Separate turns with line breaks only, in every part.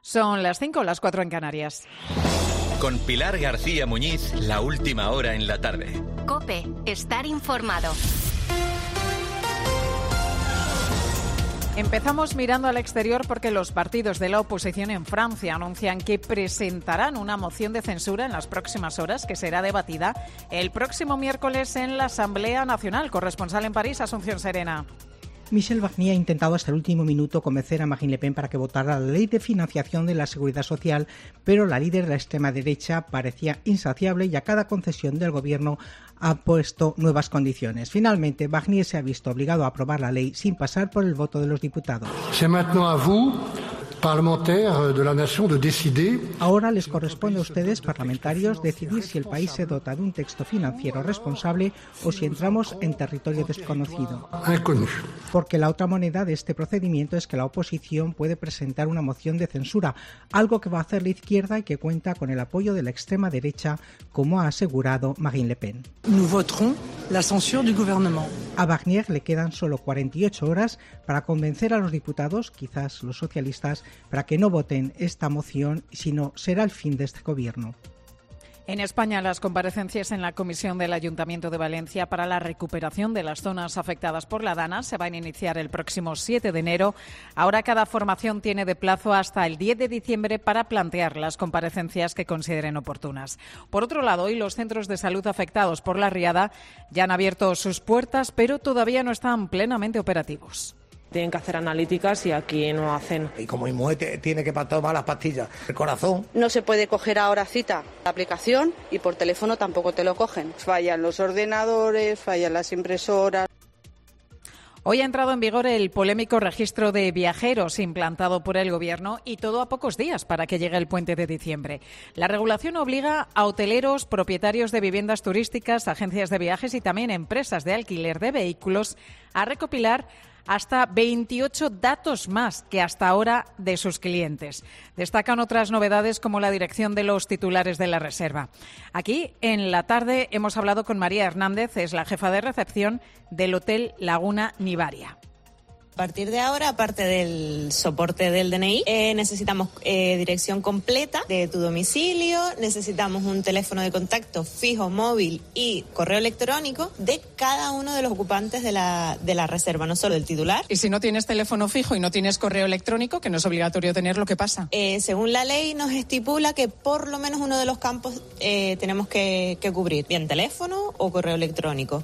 Son las 5, las 4 en Canarias.
Con Pilar García Muñiz, la última hora en la tarde.
COPE, estar informado.
Empezamos mirando al exterior porque los partidos de la oposición en Francia anuncian que presentarán una moción de censura en las próximas horas que será debatida el próximo miércoles en la Asamblea Nacional. Corresponsal en París, Asunción Serena.
Michel Barnier ha intentado hasta el último minuto convencer a Marine Le Pen para que votara la ley de financiación de la seguridad social, pero la líder de la extrema derecha parecía insaciable y a cada concesión del gobierno ha puesto nuevas condiciones. Finalmente, Barnier se ha visto obligado a aprobar la ley sin pasar por el voto de los diputados. Ahora les corresponde a ustedes, parlamentarios, decidir si el país se dota de un texto financiero responsable o si entramos en territorio desconocido. Porque la otra moneda de este procedimiento es que la oposición puede presentar una moción de censura, algo que va a hacer la izquierda y que cuenta con el apoyo de la extrema derecha, como ha asegurado Marine Le Pen. A Barnier le quedan solo 48 horas para convencer a los diputados, quizás los socialistas, para que no voten esta moción, sino será el fin de este gobierno.
En España, las comparecencias en la Comisión del Ayuntamiento de Valencia para la recuperación de las zonas afectadas por la Dana se van a iniciar el próximo 7 de enero. Ahora cada formación tiene de plazo hasta el 10 de diciembre para plantear las comparecencias que consideren oportunas. Por otro lado, hoy los centros de salud afectados por la riada ya han abierto sus puertas, pero todavía no están plenamente operativos.
Tienen que hacer analíticas y aquí no hacen.
Y como Inmune tiene que tomar las pastillas, el corazón.
No se puede coger ahora cita la aplicación y por teléfono tampoco te lo cogen. Fallan los ordenadores, fallan las impresoras.
Hoy ha entrado en vigor el polémico registro de viajeros implantado por el Gobierno y todo a pocos días para que llegue el puente de diciembre. La regulación obliga a hoteleros, propietarios de viviendas turísticas, agencias de viajes y también empresas de alquiler de vehículos a recopilar hasta 28 datos más que hasta ahora de sus clientes. Destacan otras novedades como la dirección de los titulares de la reserva. Aquí, en la tarde, hemos hablado con María Hernández, es la jefa de recepción del Hotel Laguna Nivaria.
A partir de ahora, aparte del soporte del DNI, necesitamos dirección completa de tu domicilio, necesitamos un teléfono de contacto fijo, móvil y correo electrónico de cada uno de los ocupantes de la reserva, no solo del titular.
Y si no tienes teléfono fijo y no tienes correo electrónico, que no es obligatorio tenerlo, ¿qué pasa?
Según la ley nos estipula que por lo menos uno de los campos tenemos que cubrir, bien teléfono o correo electrónico.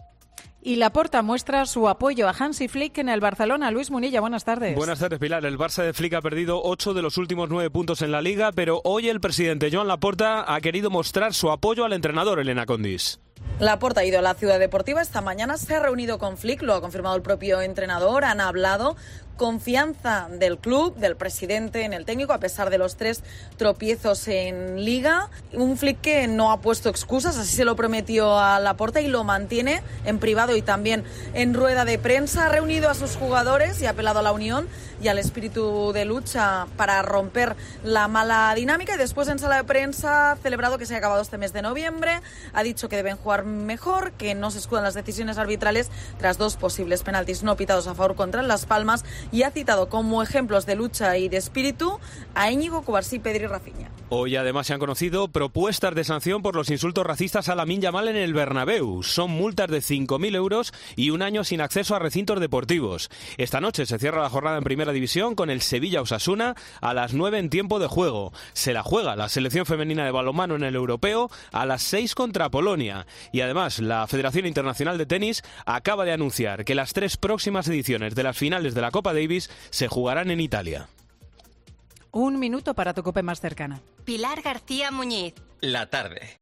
Y Laporta muestra su apoyo a Hansi Flick en el Barcelona. Luis Munilla, buenas tardes.
Buenas tardes, Pilar. El Barça de Flick ha perdido 8 de los últimos 9 puntos en la Liga, pero hoy el presidente Joan Laporta ha querido mostrar su apoyo al entrenador Elena Condis.
Laporta ha ido a la Ciudad Deportiva. Esta mañana se ha reunido con Flick, lo ha confirmado el propio entrenador. Han hablado. Confianza del club, del presidente en el técnico, a pesar de los 3 tropiezos en Liga. Un Flick que no ha puesto excusas, así se lo prometió a Laporta y lo mantiene en privado y también en rueda de prensa. Ha reunido a sus jugadores y ha apelado a la unión y al espíritu de lucha para romper la mala dinámica. Y después en sala de prensa ha celebrado que se ha acabado este mes de noviembre. Ha dicho que deben jugar mejor, que no se escudan las decisiones arbitrales tras 2 posibles penaltis no pitados a favor contra Las Palmas. Y ha citado como ejemplos de lucha y de espíritu a Íñigo, Cubarsí, Pedri y Rafinha.
Hoy además se han conocido propuestas de sanción por los insultos racistas a Lamine Yamal en el Bernabéu. Son multas de 5.000 euros y 1 año sin acceso a recintos deportivos. Esta noche se cierra la jornada en Primera División con el Sevilla-Osasuna a las 9 en tiempo de juego. Se la juega la selección femenina de balonmano en el Europeo a las 6 contra Polonia. Y además la Federación Internacional de Tenis acaba de anunciar que las 3 próximas ediciones de las finales de la Copa Davis se jugarán en Italia.
1 minuto para tu COPE más cercana.
Pilar García Muñiz.
La tarde.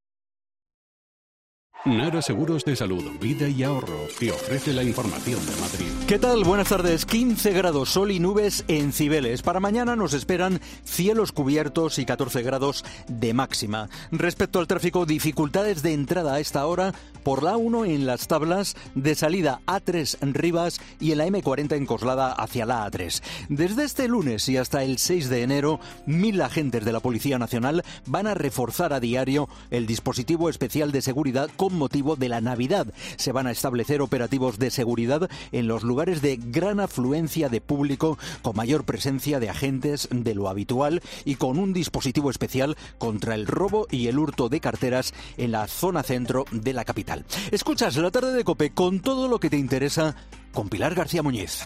Nara Seguros de Salud, Vida y Ahorro te ofrece la información de Madrid.
¿Qué tal? Buenas tardes. 15 grados, sol y nubes en Cibeles. Para mañana nos esperan cielos cubiertos y 14 grados de máxima. Respecto al tráfico, dificultades de entrada a esta hora por la A1 en Las Tablas, de salida A3 Rivas y en la M40 en Coslada hacia la A3. Desde este lunes y hasta el 6 de enero, 1.000 agentes de la Policía Nacional van a reforzar a diario el dispositivo especial de seguridad con con motivo de la Navidad. Se van a establecer operativos de seguridad en los lugares de gran afluencia de público, con mayor presencia de agentes de lo habitual y con un dispositivo especial contra el robo y el hurto de carteras en la zona centro de la capital. Escuchas La Tarde de COPE con todo lo que te interesa con Pilar García Muñiz.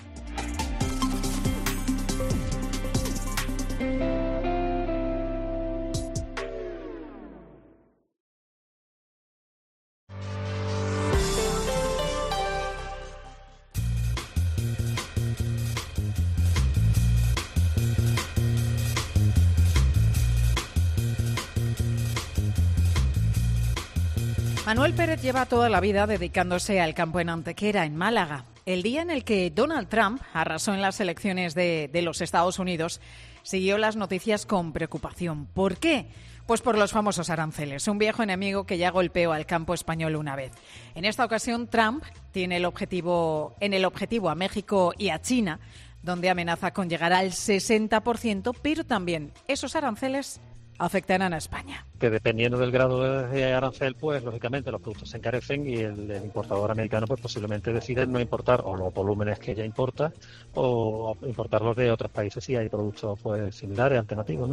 Manuel Pérez lleva toda la vida dedicándose al campo en Antequera, en Málaga. El día en el que Donald Trump arrasó en las elecciones de los Estados Unidos, siguió las noticias con preocupación. ¿Por qué? Pues por los famosos aranceles, un viejo enemigo que ya golpeó al campo español una vez. En esta ocasión, Trump tiene en el objetivo a México y a China, donde amenaza con llegar al 60%, pero también esos aranceles afectarán a España.
Que dependiendo del grado de arancel, pues lógicamente los productos se encarecen y el importador americano pues posiblemente decide no importar o los volúmenes que ya importa o importarlos de otros países si hay productos pues similares, alternativos, ¿no?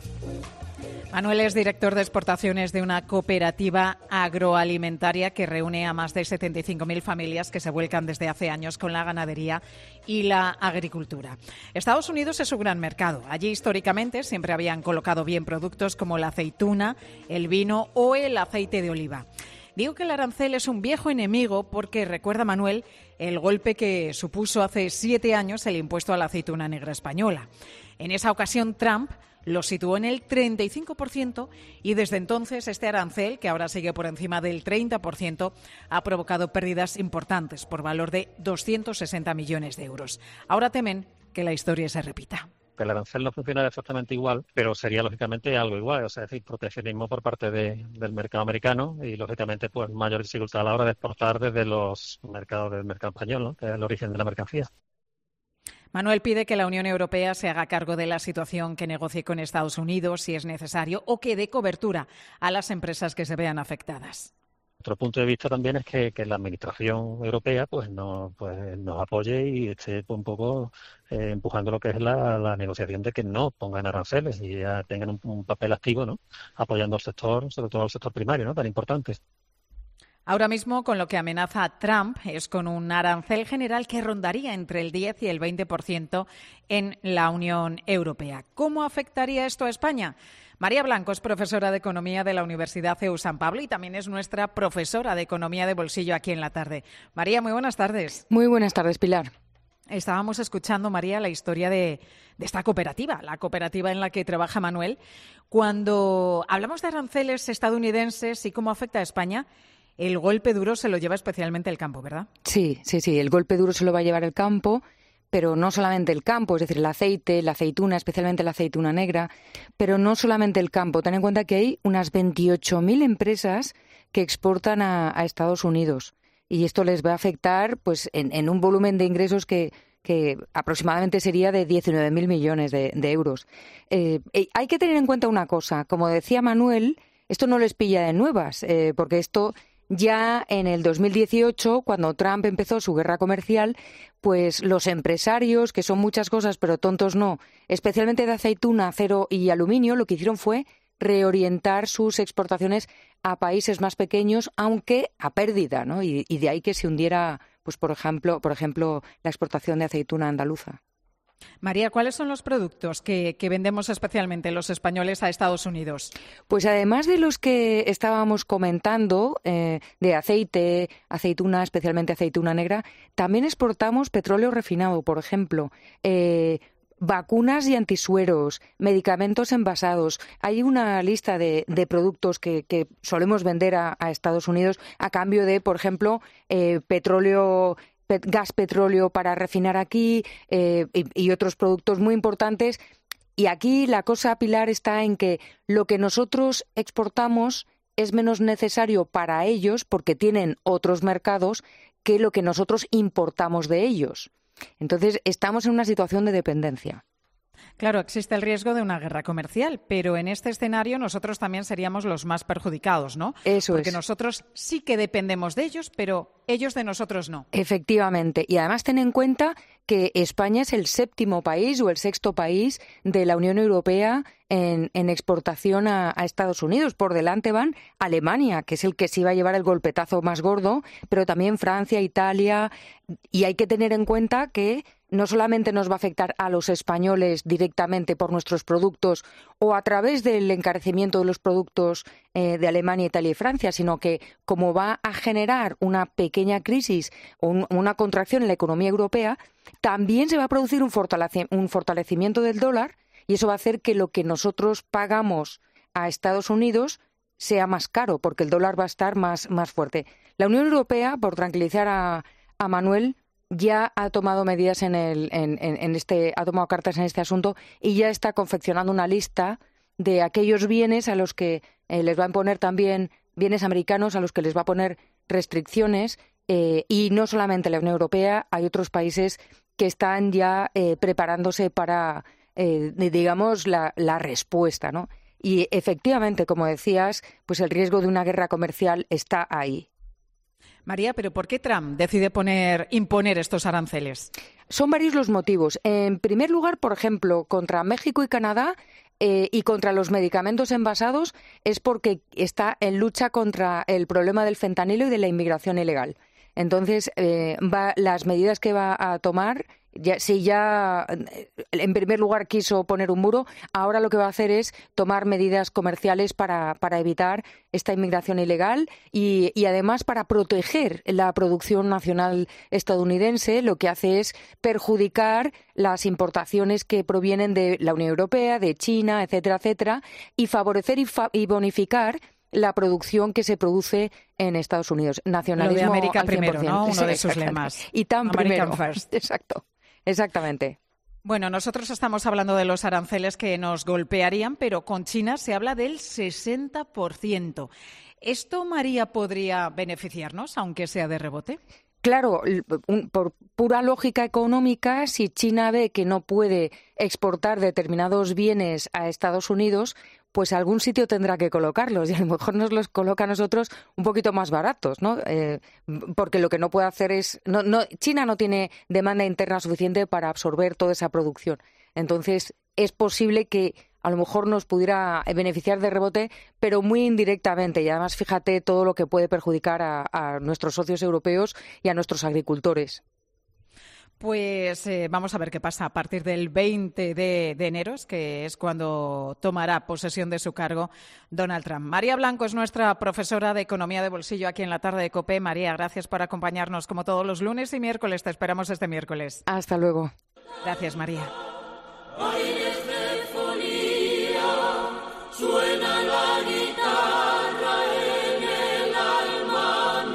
Manuel es director de exportaciones de una cooperativa agroalimentaria que reúne a más de 75.000 familias que se vuelcan desde hace años con la ganadería y la agricultura. Estados Unidos es su gran mercado. Allí históricamente siempre habían colocado bien productos como la aceituna, el vino o el aceite de oliva. Digo que el arancel es un viejo enemigo porque, recuerda Manuel, el golpe que supuso hace 7 años el impuesto a la aceituna negra española. En esa ocasión Trump lo situó en el 35% y desde entonces este arancel, que ahora sigue por encima del 30%, ha provocado pérdidas importantes por valor de 260 millones de euros. Ahora temen que la historia se repita.
El arancel no funciona exactamente igual, pero sería lógicamente algo igual, o sea, es decir, proteccionismo por parte del mercado americano y lógicamente pues mayor dificultad a la hora de exportar desde los mercados del mercado español, ¿no? Que es el origen de la mercancía.
Manuel pide que la Unión Europea se haga cargo de la situación, que negocie con Estados Unidos si es necesario o que dé cobertura a las empresas que se vean afectadas.
Otro punto de vista también es que la Administración Europea pues nos apoye y esté un poco empujando lo que es la negociación de que no pongan aranceles y ya tengan un papel activo, ¿no? Apoyando al sector, sobre todo al sector primario, ¿no? Tan importante.
Ahora mismo, con lo que amenaza Trump es con un arancel general que rondaría entre el 10 y el 20% en la Unión Europea. ¿Cómo afectaría esto a España? María Blanco es profesora de Economía de la Universidad CEU San Pablo y también es nuestra profesora de Economía de bolsillo aquí en La Tarde. María, muy buenas tardes.
Muy buenas tardes, Pilar.
Estábamos escuchando, María, la historia de esta cooperativa, la cooperativa en la que trabaja Manuel. Cuando hablamos de aranceles estadounidenses y cómo afecta a España, el golpe duro se lo lleva especialmente el campo, ¿verdad?
Sí. El golpe duro se lo va a llevar el campo, pero no solamente el campo, es decir, el aceite, la aceituna, especialmente la aceituna negra, pero no solamente el campo. Ten en cuenta que hay unas 28.000 empresas que exportan a Estados Unidos y esto les va a afectar pues en un volumen de ingresos que aproximadamente sería de 19.000 millones de euros. Hay que tener en cuenta una cosa, como decía Manuel, esto no les pilla de nuevas, porque esto ya en el 2018, cuando Trump empezó su guerra comercial, pues los empresarios, que son muchas cosas pero tontos no, especialmente de aceituna, acero y aluminio, lo que hicieron fue reorientar sus exportaciones a países más pequeños, aunque a pérdida, ¿no? Y de ahí que se hundiera, pues por ejemplo, la exportación de aceituna andaluza.
María, ¿cuáles son los productos que vendemos especialmente los españoles a Estados Unidos?
Pues además de los que estábamos comentando, de aceite, aceituna, especialmente aceituna negra, también exportamos petróleo refinado, por ejemplo, vacunas y antisueros, medicamentos envasados. Hay una lista de productos que solemos vender a Estados Unidos a cambio de, por ejemplo, gas petróleo para refinar aquí y otros productos muy importantes. Y aquí la cosa, Pilar, está en que lo que nosotros exportamos es menos necesario para ellos porque tienen otros mercados que lo que nosotros importamos de ellos. Entonces, estamos en una situación de dependencia.
Claro, existe el riesgo de una guerra comercial, pero en este escenario nosotros también seríamos los más perjudicados, ¿no?
Eso
Porque
es.
nosotros sí que dependemos de ellos, pero ellos de nosotros no.
Efectivamente. Y además ten en cuenta que España es el 7º país o el 6º país de la Unión Europea en exportación a Estados Unidos. Por delante van Alemania, que es el que sí va a llevar el golpetazo más gordo, pero también Francia, Italia. Y hay que tener en cuenta que no solamente nos va a afectar a los españoles directamente por nuestros productos o a través del encarecimiento de los productos de Alemania, Italia y Francia, sino que como va a generar una pequeña crisis o una contracción en la economía europea, también se va a producir un fortalecimiento del dólar, y eso va a hacer que lo que nosotros pagamos a Estados Unidos sea más caro, porque el dólar va a estar más fuerte. La Unión Europea, por tranquilizar a Manuel, ya ha tomado medidas ha tomado cartas en este asunto y ya está confeccionando una lista de aquellos bienes a los que les va a imponer también, bienes americanos a los que les va a poner restricciones, y no solamente la Unión Europea, hay otros países que están ya preparándose para, digamos, la respuesta, ¿no? Y efectivamente, como decías, pues el riesgo de una guerra comercial está ahí.
María, ¿pero por qué Trump decide imponer estos aranceles?
Son varios los motivos. En primer lugar, por ejemplo, contra México y Canadá y contra los medicamentos envasados es porque está en lucha contra el problema del fentanilo y de la inmigración ilegal. Entonces, las medidas que va a tomar, si ya en primer lugar quiso poner un muro, ahora lo que va a hacer es tomar medidas comerciales para evitar esta inmigración ilegal y además para proteger la producción nacional estadounidense. Lo que hace es perjudicar las importaciones que provienen de la Unión Europea, de China, etcétera, etcétera, y favorecer y bonificar la producción que se produce en Estados Unidos. Nacionalismo
Lo de América
al 100%.
primero, ¿no? Uno de sus lemas.
Y tan
American
primero.
First.
Exacto. Exactamente.
Bueno, nosotros estamos hablando de los aranceles que nos golpearían, pero con China se habla del 60%. ¿Esto, María, podría beneficiarnos, aunque sea de rebote?
Claro, por pura lógica económica, si China ve que no puede exportar determinados bienes a Estados Unidos, pues algún sitio tendrá que colocarlos y a lo mejor nos los coloca a nosotros un poquito más baratos, ¿no? Porque lo que no puede hacer es... China no tiene demanda interna suficiente para absorber toda esa producción. Entonces, es posible que a lo mejor nos pudiera beneficiar de rebote, pero muy indirectamente. Y además, fíjate todo lo que puede perjudicar a nuestros socios europeos y a nuestros agricultores.
Pues vamos a ver qué pasa a partir del 20 de enero, que es cuando tomará posesión de su cargo Donald Trump. María Blanco es nuestra profesora de Economía de Bolsillo aquí en la tarde de COPE. María, gracias por acompañarnos como todos los lunes y miércoles. Te esperamos este miércoles.
Hasta luego.
Gracias, María.
Suena la guitarra en el alma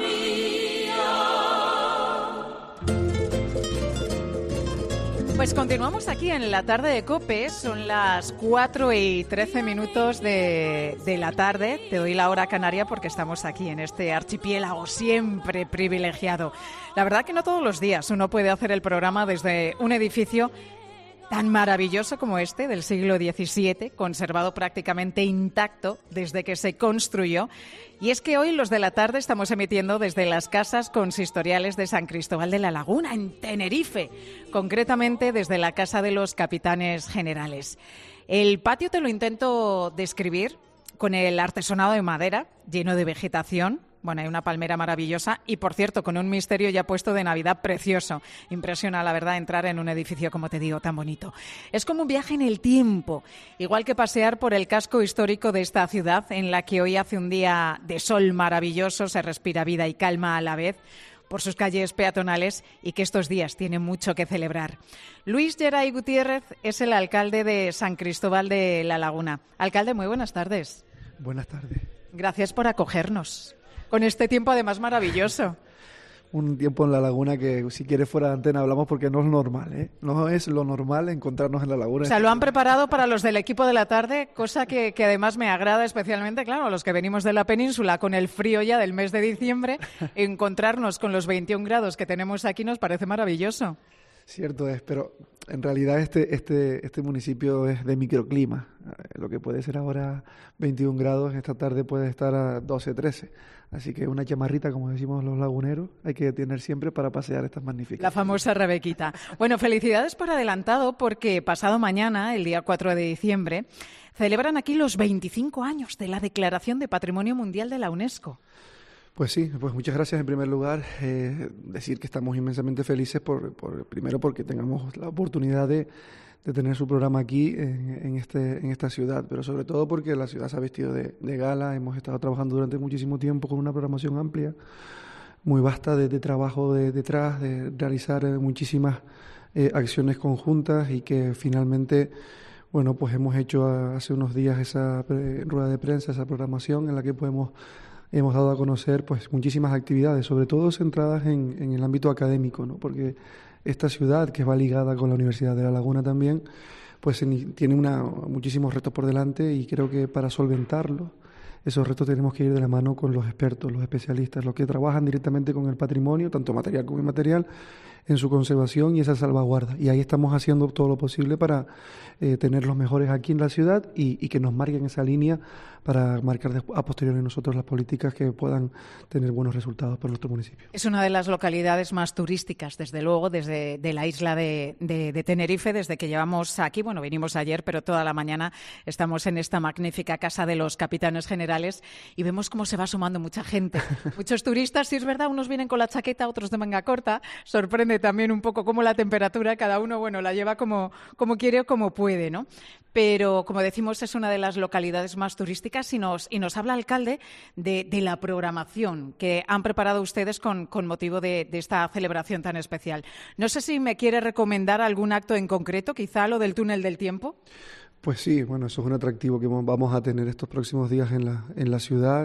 mía.
Pues continuamos aquí en la tarde de COPE. Son las 4:13 de la tarde. Te doy la hora canaria porque estamos aquí en este archipiélago siempre privilegiado. La verdad que no todos los días uno puede hacer el programa desde un edificio tan maravilloso como este, del siglo XVII, conservado prácticamente intacto desde que se construyó. Y es que hoy, los de la tarde, estamos emitiendo desde las casas consistoriales de San Cristóbal de la Laguna, en Tenerife, concretamente desde la Casa de los Capitanes Generales. El patio te lo intento describir con el artesonado de madera, lleno de vegetación. Bueno, hay una palmera maravillosa y, por cierto, con un misterio ya puesto de Navidad precioso. Impresiona, la verdad, entrar en un edificio, como te digo, tan bonito. Es como un viaje en el tiempo, igual que pasear por el casco histórico de esta ciudad, en la que hoy hace un día de sol maravilloso, se respira vida y calma a la vez, por sus calles peatonales, y que estos días tiene mucho que celebrar. Luis Geray Gutiérrez es el alcalde de San Cristóbal de la Laguna. Alcalde, muy buenas tardes.
Buenas tardes.
Gracias por acogernos con este tiempo además maravilloso.
Un tiempo en la laguna que, si quieres, fuera de antena hablamos, porque no es normal, ¿eh? No es lo normal encontrarnos en la laguna.
O sea, lo han preparado para los del equipo de la tarde, cosa que además me agrada especialmente, claro, a los que venimos de la península con el frío ya del mes de diciembre, encontrarnos con los 21 grados que tenemos aquí nos parece maravilloso.
Cierto es, pero en realidad este municipio es de microclima. Lo que puede ser ahora 21 grados, esta tarde puede estar a 12, 13. Así que una chamarrita, como decimos los laguneros, hay que tener siempre para pasear estas magníficas.
La famosa Rebequita. Bueno, felicidades por adelantado, porque pasado mañana, el día 4 de diciembre, celebran aquí los 25 años de la Declaración de Patrimonio Mundial de la UNESCO.
Pues sí, pues muchas gracias en primer lugar. Decir que estamos inmensamente felices primero porque tengamos la oportunidad de tener su programa aquí en esta ciudad, pero sobre todo porque la ciudad se ha vestido de gala. Hemos estado trabajando durante muchísimo tiempo con una programación amplia, muy vasta de trabajo detrás, de realizar muchísimas acciones conjuntas y que finalmente, bueno, pues hemos hecho hace unos días esa rueda de prensa, esa programación en la que hemos dado a conocer pues muchísimas actividades, sobre todo centradas en el ámbito académico, ¿no? Porque esta ciudad, que va ligada con la Universidad de La Laguna también, pues tiene muchísimos retos por delante y creo que para solventarlos, esos retos tenemos que ir de la mano con los expertos, los especialistas, los que trabajan directamente con el patrimonio, tanto material como inmaterial, en su conservación y esa salvaguarda. Y ahí estamos haciendo todo lo posible para tener los mejores aquí en la ciudad y que nos marquen esa línea para marcar a posteriori nosotros las políticas que puedan tener buenos resultados para nuestro municipio.
Es una de las localidades más turísticas, desde luego, desde la isla de Tenerife, desde que llevamos aquí. Bueno, vinimos ayer, pero toda la mañana estamos en esta magnífica Casa de los Capitanes Generales y vemos cómo se va sumando mucha gente. Muchos turistas, sí es verdad, unos vienen con la chaqueta, otros de manga corta. Sorprende también un poco cómo la temperatura, cada uno, bueno, la lleva como quiere o como puede, ¿no? Pero, como decimos, es una de las localidades más turísticas y nos habla, alcalde, de la programación que han preparado ustedes con motivo de esta celebración tan especial. No sé si me quiere recomendar algún acto en concreto, quizá lo del túnel del tiempo.
Pues sí, bueno, eso es un atractivo que vamos a tener estos próximos días en la ciudad,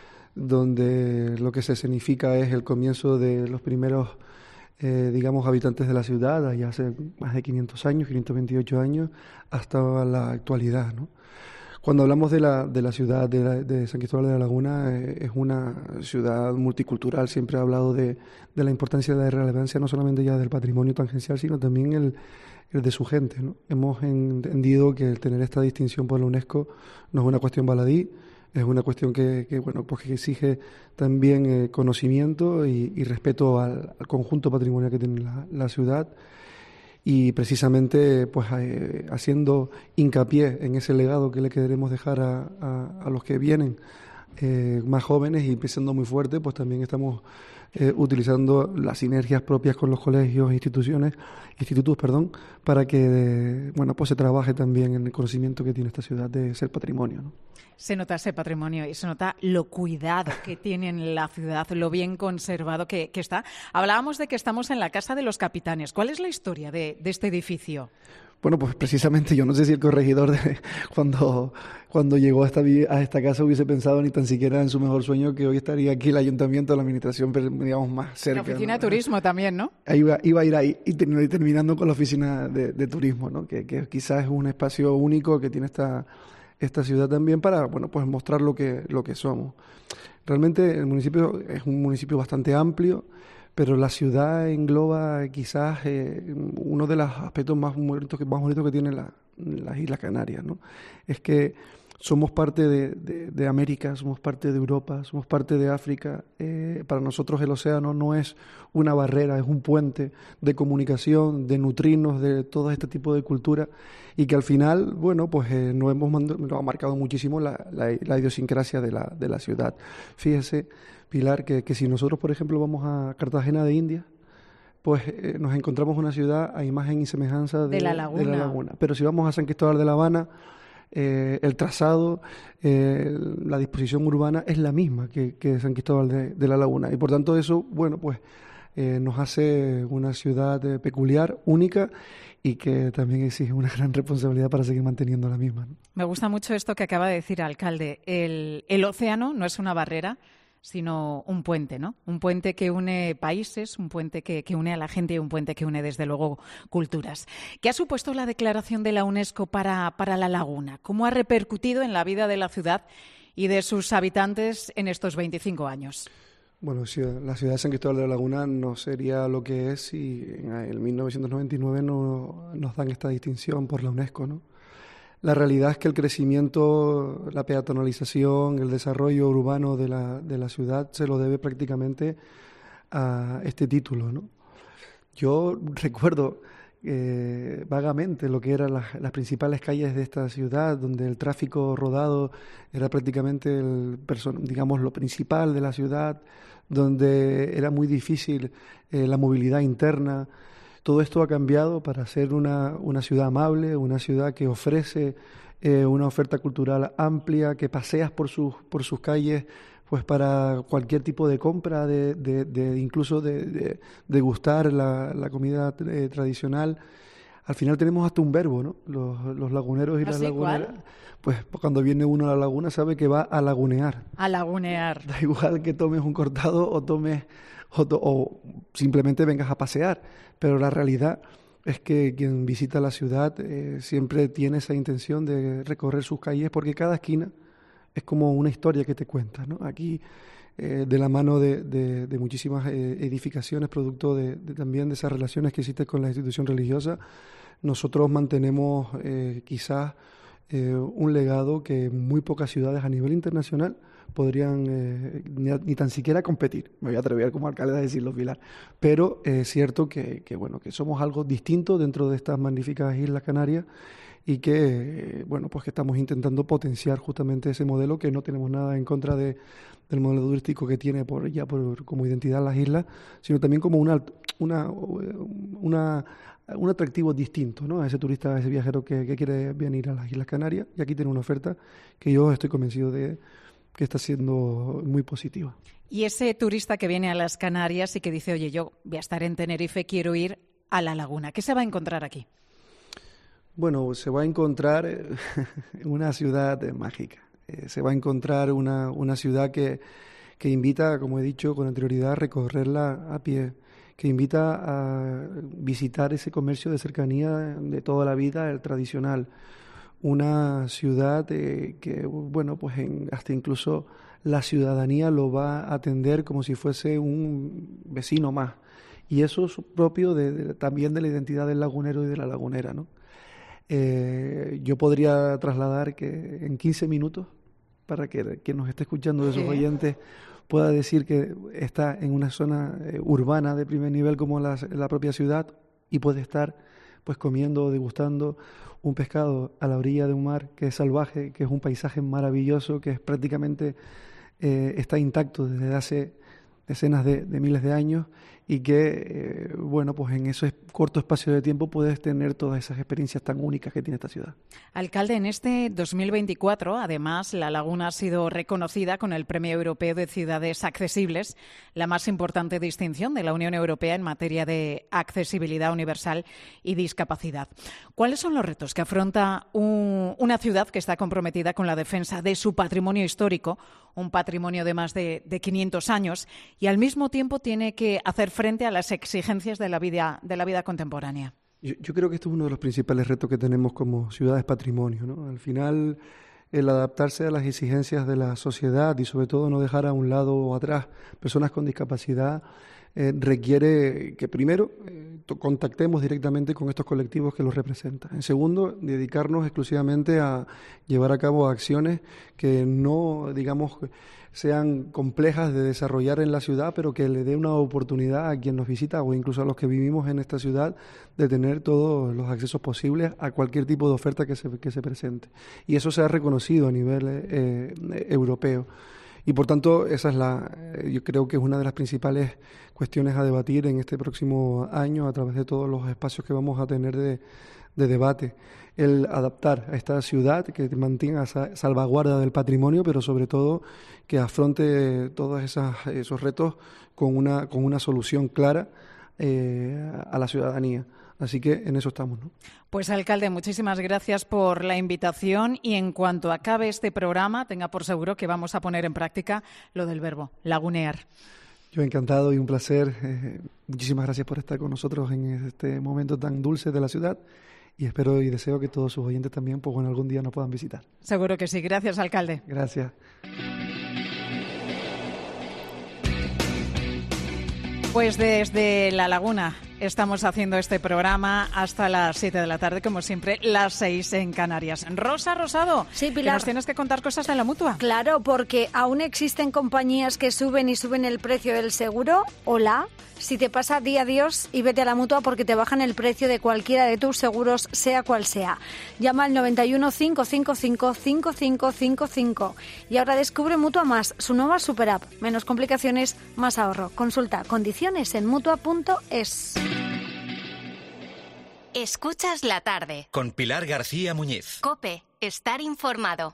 donde lo que se escenifica es el comienzo de los primeros habitantes de la ciudad, allá hace más de 500 años, 528 años, hasta la actualidad, ¿no? Cuando hablamos de la ciudad de San Cristóbal de la Laguna, es una ciudad multicultural. Siempre he hablado de la importancia de la relevancia, no solamente ya del patrimonio tangencial, sino también el de su gente, ¿no? Hemos entendido que el tener esta distinción por la UNESCO no es una cuestión baladí, es una cuestión que exige también conocimiento y respeto al conjunto patrimonial que tiene la ciudad, y precisamente pues haciendo hincapié en ese legado que le queremos dejar a los que vienen más jóvenes y empezando muy fuerte, pues también estamos utilizando las sinergias propias con los colegios e institutos, para que pues se trabaje también en el conocimiento que tiene esta ciudad de ser patrimonio, ¿no?
Se nota ese patrimonio y se nota lo cuidado que tiene en la ciudad, lo bien conservado que está. Hablábamos de que estamos en la Casa de los Capitanes. ¿Cuál es la historia de este edificio?
Bueno, pues precisamente yo no sé si el corregidor cuando llegó a esta casa hubiese pensado ni tan siquiera en su mejor sueño que hoy estaría aquí el ayuntamiento, la administración, digamos, más cerca.
La oficina, ¿no?, de turismo también, ¿no?
Iba a ir ahí y terminando con la oficina de turismo, ¿no? Que quizás es un espacio único que tiene esta ciudad también para, pues mostrar lo que somos. Realmente el municipio es un municipio bastante amplio, pero la ciudad engloba quizás uno de los aspectos más bonitos que tiene las Islas Canarias, ¿no? Es que somos parte de América, somos parte de Europa, somos parte de África. Para nosotros el océano no es una barrera, es un puente de comunicación, de nutrirnos de todo este tipo de cultura, y que al final, nos ha marcado muchísimo la idiosincrasia de la ciudad. Fíjese, Pilar, que si nosotros, por ejemplo, vamos a Cartagena de Indias, pues nos encontramos una ciudad a imagen y semejanza de la Laguna. Pero si vamos a San Cristóbal de La Habana, el trazado, la disposición urbana es la misma que San Cristóbal de la Laguna. Y por tanto eso, nos hace una ciudad peculiar, única, y que también exige una gran responsabilidad para seguir manteniendo la misma, ¿no?
Me gusta mucho esto que acaba de decir, alcalde. El océano no es una barrera, sino un puente, ¿no? Un puente que une países, un puente que une a la gente y un puente que une, desde luego, culturas. ¿Qué ha supuesto la declaración de la UNESCO para La Laguna? ¿Cómo ha repercutido en la vida de la ciudad y de sus habitantes en estos 25 años?
Bueno, la ciudad de San Cristóbal de la Laguna no sería lo que es si en 1999 no nos dan esta distinción por la UNESCO, ¿no? La realidad es que el crecimiento, la peatonalización, el desarrollo urbano de la ciudad se lo debe prácticamente a este título, ¿no? Yo recuerdo vagamente lo que eran las principales calles de esta ciudad, donde el tráfico rodado era prácticamente digamos, lo principal de la ciudad, donde era muy difícil la movilidad interna. Todo esto ha cambiado para ser una ciudad amable, una ciudad que ofrece una oferta cultural amplia, que paseas por sus calles pues para cualquier tipo de compra, incluso de degustar la comida tradicional. Al final tenemos hasta un verbo, ¿no? Los laguneros y las laguneras. ¿Cuál? Pues cuando viene uno a la laguna sabe que va a lagunear.
A lagunear.
Da igual que tomes un cortado o simplemente vengas a pasear, pero la realidad es que quien visita la ciudad siempre tiene esa intención de recorrer sus calles, porque cada esquina es como una historia que te cuenta, ¿no? Aquí, de la mano de muchísimas edificaciones, producto también de esas relaciones que existen con la institución religiosa, nosotros mantenemos quizás un legado que muy pocas ciudades a nivel internacional podrían ni tan siquiera competir. Me voy a atrever como alcalde a decirlo, Pilar. Pero es cierto que somos algo distinto dentro de estas magníficas Islas Canarias y que, pues que estamos intentando potenciar justamente ese modelo, que no tenemos nada en contra del modelo turístico que tiene como identidad las islas, sino también como un atractivo distinto, ¿no? A ese turista, a ese viajero que quiere venir a las Islas Canarias, y aquí tiene una oferta que yo estoy convencido de que está siendo muy positiva.
Y ese turista que viene a las Canarias y que dice, oye, yo voy a estar en Tenerife, quiero ir a la laguna, ¿qué se va a encontrar aquí?
Bueno, se va a encontrar una ciudad mágica. Se va a encontrar una ciudad que invita, como he dicho con anterioridad, a recorrerla a pie, que invita a visitar ese comercio de cercanía de toda la vida, el tradicional. Una ciudad que, pues hasta incluso la ciudadanía lo va a atender como si fuese un vecino más. Y eso es propio también de la identidad del lagunero y de la lagunera, ¿no? Yo podría trasladar que en 15 minutos, para que quien nos esté escuchando de sus oyentes pueda decir que está en una zona urbana de primer nivel como la propia ciudad, y puede estar pues comiendo o degustando un pescado a la orilla de un mar que es salvaje, que es un paisaje maravilloso, que es prácticamente está intacto desde hace decenas de miles de años, y que, pues en ese corto espacio de tiempo puedes tener todas esas experiencias tan únicas que tiene esta ciudad.
Alcalde, en este 2024, además, La Laguna ha sido reconocida con el Premio Europeo de Ciudades Accesibles, la más importante distinción de la Unión Europea en materia de accesibilidad universal y discapacidad. ¿Cuáles son los retos que afronta una ciudad que está comprometida con la defensa de su patrimonio histórico, un patrimonio de más de 500 años, y al mismo tiempo tiene que hacer frente a las exigencias de la vida contemporánea?
Yo creo que esto es uno de los principales retos que tenemos como ciudades patrimonio, ¿no? Al final, el adaptarse a las exigencias de la sociedad y sobre todo no dejar a un lado o atrás personas con discapacidad requiere que primero contactemos directamente con estos colectivos que los representan. En segundo, dedicarnos exclusivamente a llevar a cabo acciones que no, digamos, sean complejas de desarrollar en la ciudad, pero que le dé una oportunidad a quien nos visita o incluso a los que vivimos en esta ciudad de tener todos los accesos posibles a cualquier tipo de oferta que se presente. Y eso se ha reconocido a nivel europeo. Y por tanto, yo creo que es una de las principales cuestiones a debatir en este próximo año a través de todos los espacios que vamos a tener de debate. El adaptar a esta ciudad que mantenga esa salvaguarda del patrimonio, pero sobre todo que afronte todos esos retos con una solución clara a la ciudadanía. Así que en eso estamos, ¿no?
Pues, alcalde, muchísimas gracias por la invitación, y en cuanto acabe este programa, tenga por seguro que vamos a poner en práctica lo del verbo lagunear.
Yo encantado y un placer. Muchísimas gracias por estar con nosotros en este momento tan dulce de la ciudad, y espero y deseo que todos sus oyentes también algún día nos puedan visitar.
Seguro que sí. Gracias, alcalde.
Gracias.
Pues desde La Laguna estamos haciendo este programa hasta las 7 de la tarde, como siempre, las 6 en Canarias. Rosa Rosado,
sí, Pilar,
que nos tienes que contar cosas de la Mutua.
Claro, porque aún existen compañías que suben y suben el precio del seguro. Hola, si te pasa, di adiós y vete a la Mutua porque te bajan el precio de cualquiera de tus seguros, sea cual sea. Llama al 91 555 5555 y ahora descubre Mutua Más, su nueva super app. Menos complicaciones, más ahorro. Consulta condiciones en mutua.es.
Escuchas la tarde.
Con Pilar García Muñiz.
COPE, estar informado.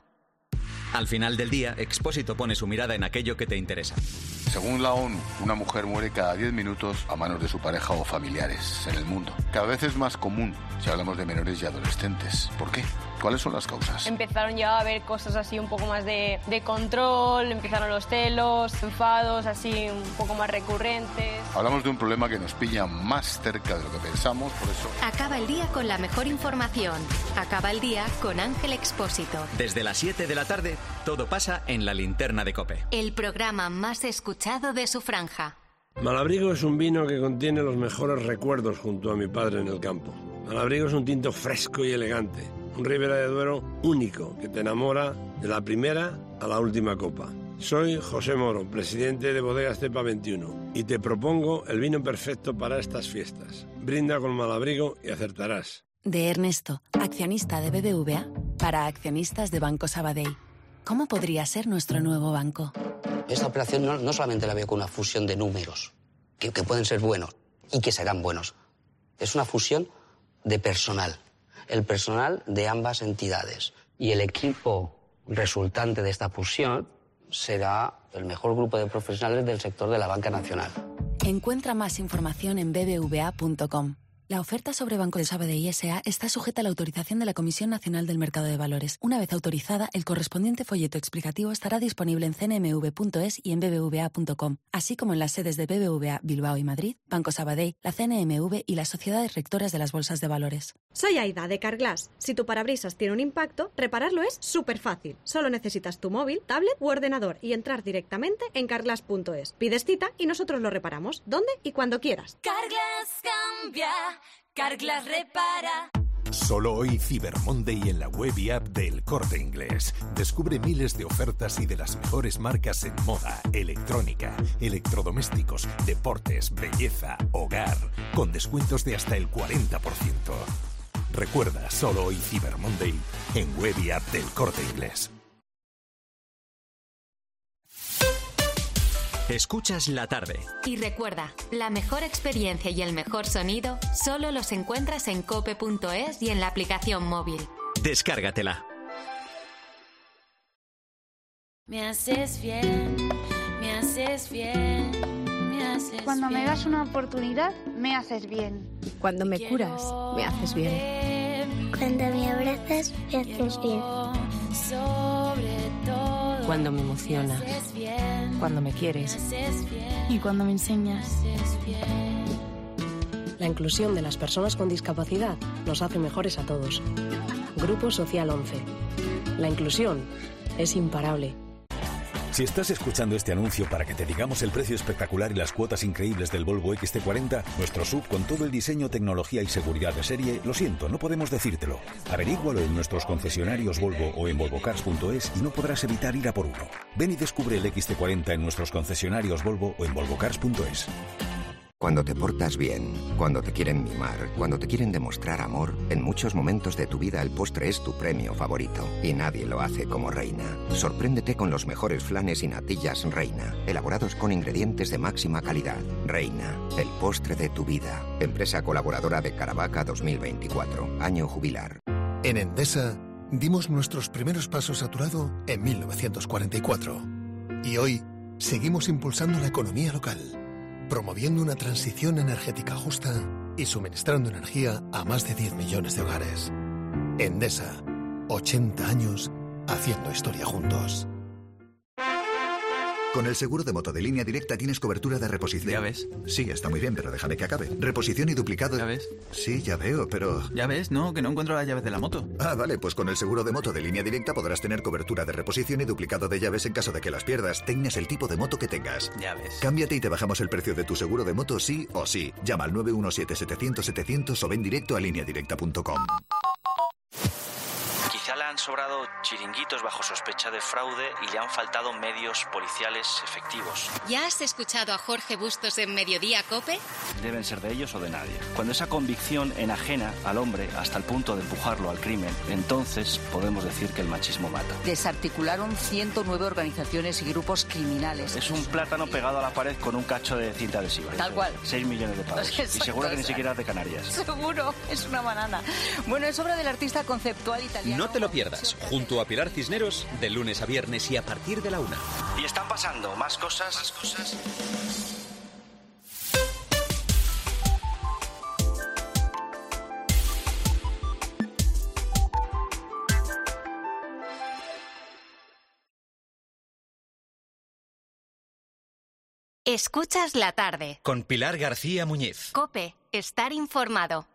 Al final del día, Expósito pone su mirada en aquello que te interesa.
Según la ONU, una mujer muere cada 10 minutos a manos de su pareja o familiares en el mundo. Cada vez es más común si hablamos de menores y adolescentes. ¿Por qué? ¿Cuáles son las causas?
Empezaron ya a haber cosas así un poco más de control, empezaron los celos, enfados así un poco más recurrentes.
Hablamos de un problema que nos pilla más cerca de lo que pensamos, por eso...
Acaba el día con la mejor información. Acaba el día con Ángel Expósito.
Desde las 7 de la tarde, todo pasa en la linterna de COPE.
El programa más escuchado de su franja.
Malabrigo es un vino que contiene los mejores recuerdos junto a mi padre en el campo. Malabrigo es un tinto fresco y elegante. Un Ribera de Duero único que te enamora de la primera a la última copa. Soy José Moro, presidente de Bodegas Cepa 21 y te propongo el vino perfecto para estas fiestas. Brinda con Malabrigo y acertarás.
De Ernesto, accionista de BBVA, para accionistas de Banco Sabadell. ¿Cómo podría ser nuestro nuevo banco?
Esta operación no solamente la veo con una fusión de números, que pueden ser buenos y que serán buenos. Es una fusión de personal. El personal de ambas entidades. Y el equipo resultante de esta fusión será el mejor grupo de profesionales del sector de la banca nacional.
Encuentra más información en bbva.com. La oferta sobre Banco de Sabadell S.A. está sujeta a la autorización de la Comisión Nacional del Mercado de Valores. Una vez autorizada, el correspondiente folleto explicativo estará disponible en cnmv.es y en bbva.com, así como en las sedes de BBVA Bilbao y Madrid, Banco Sabadell, la CNMV y las sociedades rectoras de las bolsas de valores.
Soy Aida, de Carglass. Si tu parabrisas tiene un impacto, repararlo es súper fácil. Solo necesitas tu móvil, tablet u ordenador y entrar directamente en carglass.es. Pides cita y nosotros lo reparamos, donde y cuando quieras.
Carglass cambia, Carglass repara.
Solo hoy Cyber Monday en la web y app de El Corte Inglés. Descubre miles de ofertas y de las mejores marcas en moda, electrónica, electrodomésticos, deportes, belleza, hogar, con descuentos de hasta el 40%. Recuerda, solo hoy Cyber Monday en web y app del Corte Inglés.
Escuchas la tarde.
Y recuerda, la mejor experiencia y el mejor sonido solo los encuentras en cope.es y en la aplicación móvil.
Descárgatela.
Me haces bien, me haces bien, me haces
Cuando
bien.
me das una oportunidad, me haces bien.
Cuando me curas, me haces bien.
Cuando me abrazas, me haces bien.
Sobre todo,
Cuando me emocionas.
me haces bien,
Cuando me quieres.
me haces bien,
Y cuando me enseñas.
me haces bien.
La inclusión de las personas con discapacidad nos hace mejores a todos. Grupo Social 11. La inclusión es imparable.
Si estás escuchando este anuncio para que te digamos el precio espectacular y las cuotas increíbles del Volvo XC40, nuestro SUV con todo el diseño, tecnología y seguridad de serie, lo siento, no podemos decírtelo. Averígualo en nuestros concesionarios Volvo o en volvocars.es y no podrás evitar ir a por uno. Ven y descubre el XC40 en nuestros concesionarios Volvo o en volvocars.es.
Cuando te portas bien, cuando te quieren mimar, cuando te quieren demostrar amor, en muchos momentos de tu vida el postre es tu premio favorito. Y nadie lo hace como Reina. Sorpréndete con los mejores flanes y natillas Reina, elaborados con ingredientes de máxima calidad. Reina, el postre de tu vida. Empresa colaboradora de Caravaca 2024, año jubilar.
En Endesa, dimos nuestros primeros pasos a tu lado en 1944. Y hoy, seguimos impulsando la economía local, promoviendo una transición energética justa y suministrando energía a más de 10 millones de hogares. Endesa, 80 años haciendo historia juntos.
Con el seguro de moto de Línea Directa tienes cobertura de reposición.
Ya ves.
Sí, está muy bien, pero déjame que acabe. Reposición y duplicado.
Ya ves.
Sí, ya veo, pero...
Ya ves, no, que no encuentro las llaves de la moto.
Ah, vale, pues con el seguro de moto de Línea Directa podrás tener cobertura de reposición y duplicado de llaves en caso de que las pierdas, tengas el tipo de moto que tengas.
Ya ves.
Cámbiate y te bajamos el precio de tu seguro de moto sí o sí. Llama al 917-700-700 o ven directo a lineadirecta.com.
Quizá le han sobrado chiringuitos bajo sospecha de fraude y le han faltado medios policiales efectivos.
¿Ya has escuchado a Jorge Bustos en Mediodía COPE?
Deben ser de ellos o de nadie. Cuando esa convicción enajena al hombre hasta el punto de empujarlo al crimen, entonces podemos decir que el machismo mata.
Desarticularon 109 organizaciones y grupos criminales.
Es un plátano pegado a la pared con un cacho de cinta adhesiva.
Tal cual.
6 millones de pavos.
Exacto,
Y seguro que ni siquiera es de Canarias.
Seguro, es una banana. Bueno, es obra del artista conceptual italiano.
No te lo pierdas, junto a Pilar Cisneros, de lunes a viernes y a partir de la 1.
Y están pasando más cosas.
Escuchas la tarde.
Con Pilar García Muñiz.
COPE, estar informado.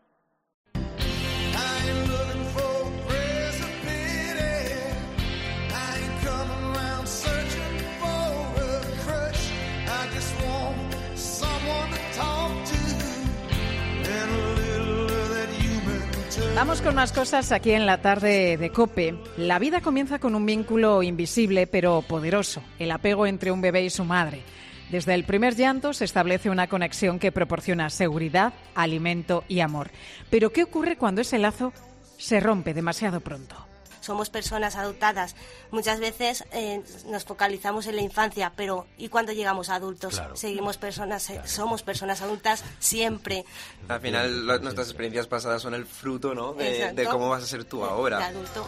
Vamos con más cosas aquí en la tarde de COPE. La vida comienza con un vínculo invisible pero poderoso, el apego entre un bebé y su madre. Desde el primer llanto se establece una conexión que proporciona seguridad, alimento y amor. Pero ¿qué ocurre cuando ese lazo se rompe demasiado pronto?
Somos personas adoptadas. Muchas veces nos focalizamos en la infancia, pero ¿y cuando llegamos a adultos?
Claro.
Somos personas adultas siempre.
Al final, nuestras experiencias pasadas son el fruto, ¿no? de cómo vas a ser tú ahora.
De adulto.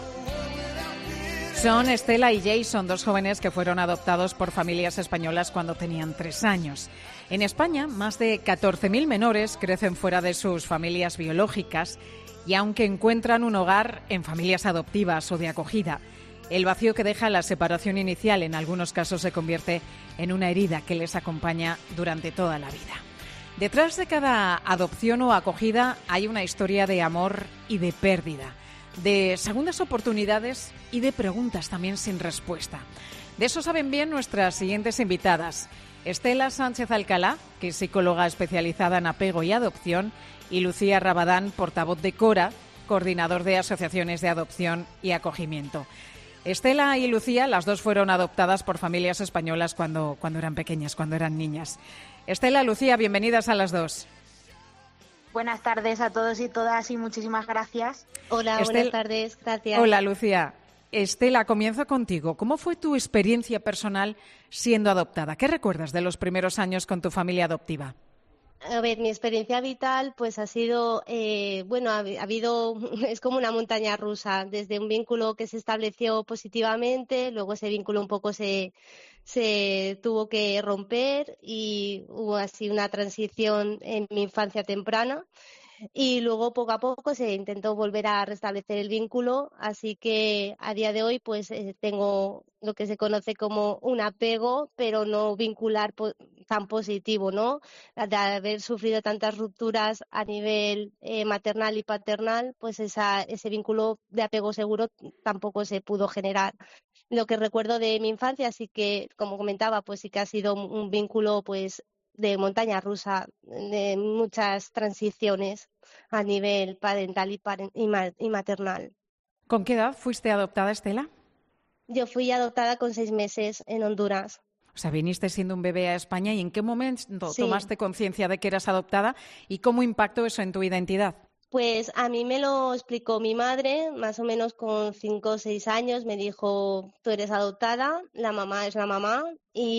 Son Estela y Jason, dos jóvenes que fueron adoptados por familias españolas cuando tenían 3 años. En España, más de 14.000 menores crecen fuera de sus familias biológicas y aunque encuentran un hogar en familias adoptivas o de acogida, el vacío que deja la separación inicial en algunos casos se convierte en una herida que les acompaña durante toda la vida. Detrás de cada adopción o acogida hay una historia de amor y de pérdida, de segundas oportunidades y de preguntas también sin respuesta. De eso saben bien nuestras siguientes invitadas. Estela Sánchez Alcalá, que es psicóloga especializada en apego y adopción, y Lucía Rabadán, portavoz de CORA, coordinador de asociaciones de adopción y acogimiento. Estela y Lucía, las dos fueron adoptadas por familias españolas cuando eran pequeñas, cuando eran niñas. Estela, Lucía, bienvenidas a las dos.
Buenas tardes a todos y todas y muchísimas gracias.
Hola, buenas tardes, gracias.
Hola, Lucía. Estela, comienzo contigo. ¿Cómo fue tu experiencia personal siendo adoptada? ¿Qué recuerdas de los primeros años con tu familia adoptiva?
A ver, mi experiencia vital pues ha sido, ha habido, es como una montaña rusa, desde un vínculo que se estableció positivamente, luego ese vínculo un poco se tuvo que romper y hubo así una transición en mi infancia temprana. Y luego poco a poco se intentó volver a restablecer el vínculo, así que a día de hoy pues tengo lo que se conoce como un apego, pero no vincular tan positivo, ¿no? De haber sufrido tantas rupturas a nivel maternal y paternal, pues ese vínculo de apego seguro tampoco se pudo generar. Lo que recuerdo de mi infancia, así que, como comentaba, pues sí que ha sido un vínculo pues de montaña rusa, de muchas transiciones a nivel parental y maternal.
¿Con qué edad fuiste adoptada, Estela?
Yo fui adoptada con 6 meses en Honduras.
O sea, viniste siendo un bebé a España y ¿en qué momento tomaste conciencia de que eras adoptada y cómo impactó eso en tu identidad?
Pues a mí me lo explicó mi madre, más o menos con 5 o 6 años, me dijo, tú eres adoptada, la mamá es la mamá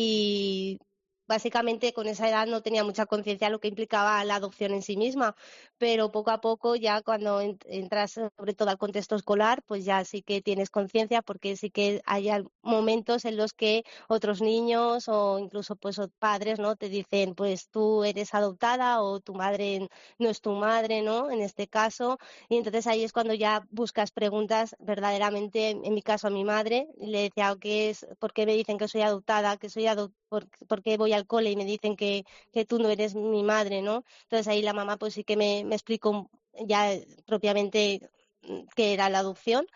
y básicamente con esa edad no tenía mucha conciencia de lo que implicaba la adopción en sí misma, pero poco a poco ya cuando entras sobre todo al contexto escolar, pues ya sí que tienes conciencia, porque sí que hay momentos en los que otros niños o incluso pues padres, ¿no? Te dicen, pues tú eres adoptada o tu madre no es tu madre, ¿no? En este caso, y entonces ahí es cuando ya buscas preguntas verdaderamente, en mi caso a mi madre, le decía, ¿por qué me dicen que soy adoptada, por qué voy al cole y me dicen que tú no eres mi madre, ¿no? Entonces ahí la mamá pues sí que me explicó ya propiamente qué era la adopción.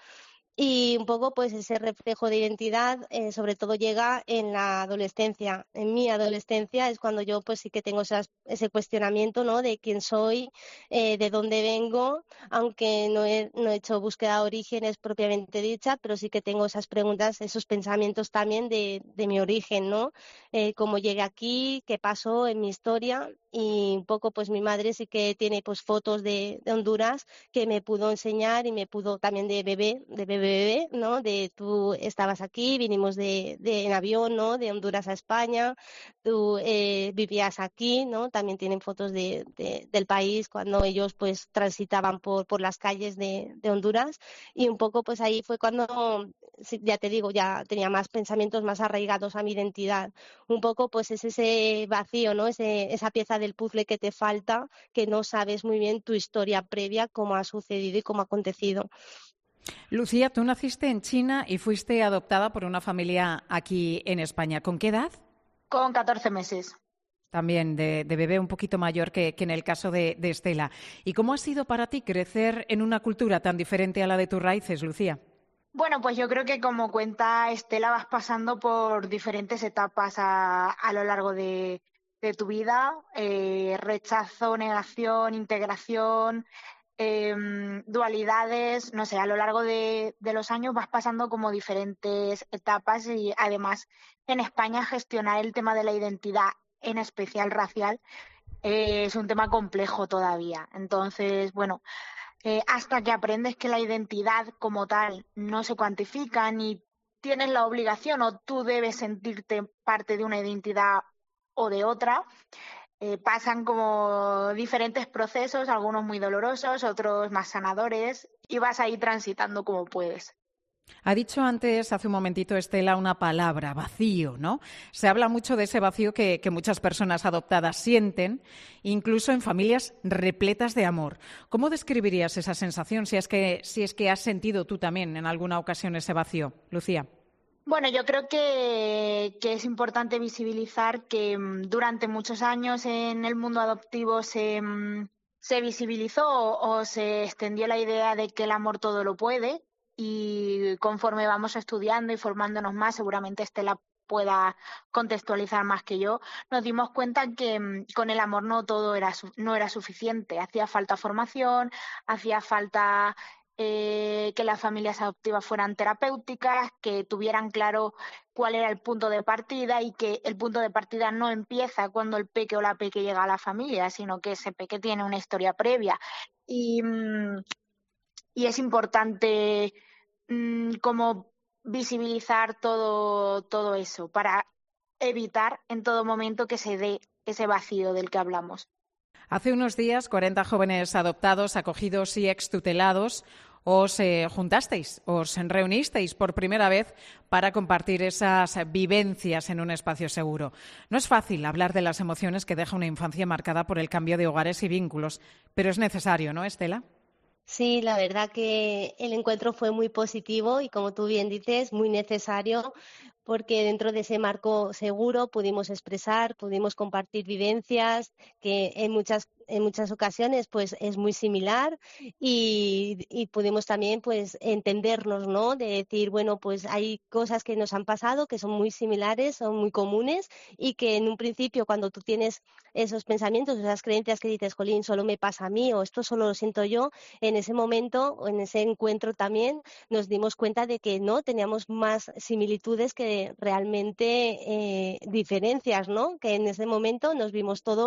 Y un poco pues ese reflejo de identidad sobre todo llega en la adolescencia. En mi adolescencia es cuando yo pues sí que tengo ese cuestionamiento, ¿no? De quién soy, de dónde vengo, aunque no he hecho búsqueda de orígenes propiamente dicha, pero sí que tengo esas preguntas, esos pensamientos también de mi origen, ¿no? Cómo llegué aquí, qué pasó en mi historia. Y un poco pues mi madre sí que tiene pues fotos de Honduras que me pudo enseñar y me pudo también de bebé, ¿no? De tú estabas aquí, vinimos en avión, ¿no? De Honduras a España, tú vivías aquí, ¿no? También tienen fotos del país cuando ellos pues transitaban por las calles de Honduras, y un poco pues ahí fue cuando, ya te digo, ya tenía más pensamientos más arraigados a mi identidad. Un poco pues es ese vacío, ¿no? Esa pieza del puzzle que te falta, que no sabes muy bien tu historia previa, cómo ha sucedido y cómo ha acontecido.
Lucía, tú naciste en China y fuiste adoptada por una familia aquí en España. ¿Con qué edad?
Con 14 meses.
También de bebé un poquito mayor que en el caso de Estela. ¿Y cómo ha sido para ti crecer en una cultura tan diferente a la de tus raíces, Lucía?
Bueno, pues yo creo que como cuenta Estela, vas pasando por diferentes etapas a lo largo de tu vida, rechazo, negación, integración, dualidades, no sé, a lo largo de los años vas pasando como diferentes etapas, y además en España gestionar el tema de la identidad, en especial racial, es un tema complejo todavía. Entonces, bueno, hasta que aprendes que la identidad como tal no se cuantifica, ni tienes la obligación o tú debes sentirte parte de una identidad o de otra, pasan como diferentes procesos, algunos muy dolorosos, otros más sanadores, y vas ahí transitando como puedes.
Ha dicho antes, hace un momentito, Estela, una palabra, vacío, ¿no? Se habla mucho de ese vacío que muchas personas adoptadas sienten, incluso en familias repletas de amor. ¿Cómo describirías esa sensación, si es que has sentido tú también en alguna ocasión ese vacío, Lucía?
Bueno, yo creo que es importante visibilizar que durante muchos años en el mundo adoptivo se visibilizó o se extendió la idea de que el amor todo lo puede, y conforme vamos estudiando y formándonos más, seguramente Estela pueda contextualizar más que yo, nos dimos cuenta que con el amor no todo no era suficiente. Hacía falta formación, hacía falta que las familias adoptivas fueran terapéuticas, que tuvieran claro cuál era el punto de partida, y que el punto de partida no empieza cuando el peque o la peque llega a la familia, sino que ese peque tiene una historia previa. Y es importante como visibilizar todo eso para evitar en todo momento que se dé ese vacío del que hablamos.
Hace unos días, 40 jóvenes adoptados, acogidos y extutelados os juntasteis, os reunisteis por primera vez para compartir esas vivencias en un espacio seguro. No es fácil hablar de las emociones que deja una infancia marcada por el cambio de hogares y vínculos, pero es necesario, ¿no, Estela?
Sí, la verdad que el encuentro fue muy positivo y, como tú bien dices, muy necesario, porque dentro de ese marco seguro pudimos expresar, pudimos compartir vivencias que en muchas ocasiones pues es muy similar, y pudimos también pues entendernos, ¿no? De decir, bueno, pues hay cosas que nos han pasado que son muy similares, son muy comunes, y que en un principio, cuando tú tienes esos pensamientos, esas creencias que dices, jolín, solo me pasa a mí o esto solo lo siento yo, en ese momento o en ese encuentro también nos dimos cuenta de que no teníamos más similitudes que realmente diferencias, ¿no? Que en ese momento nos vimos todos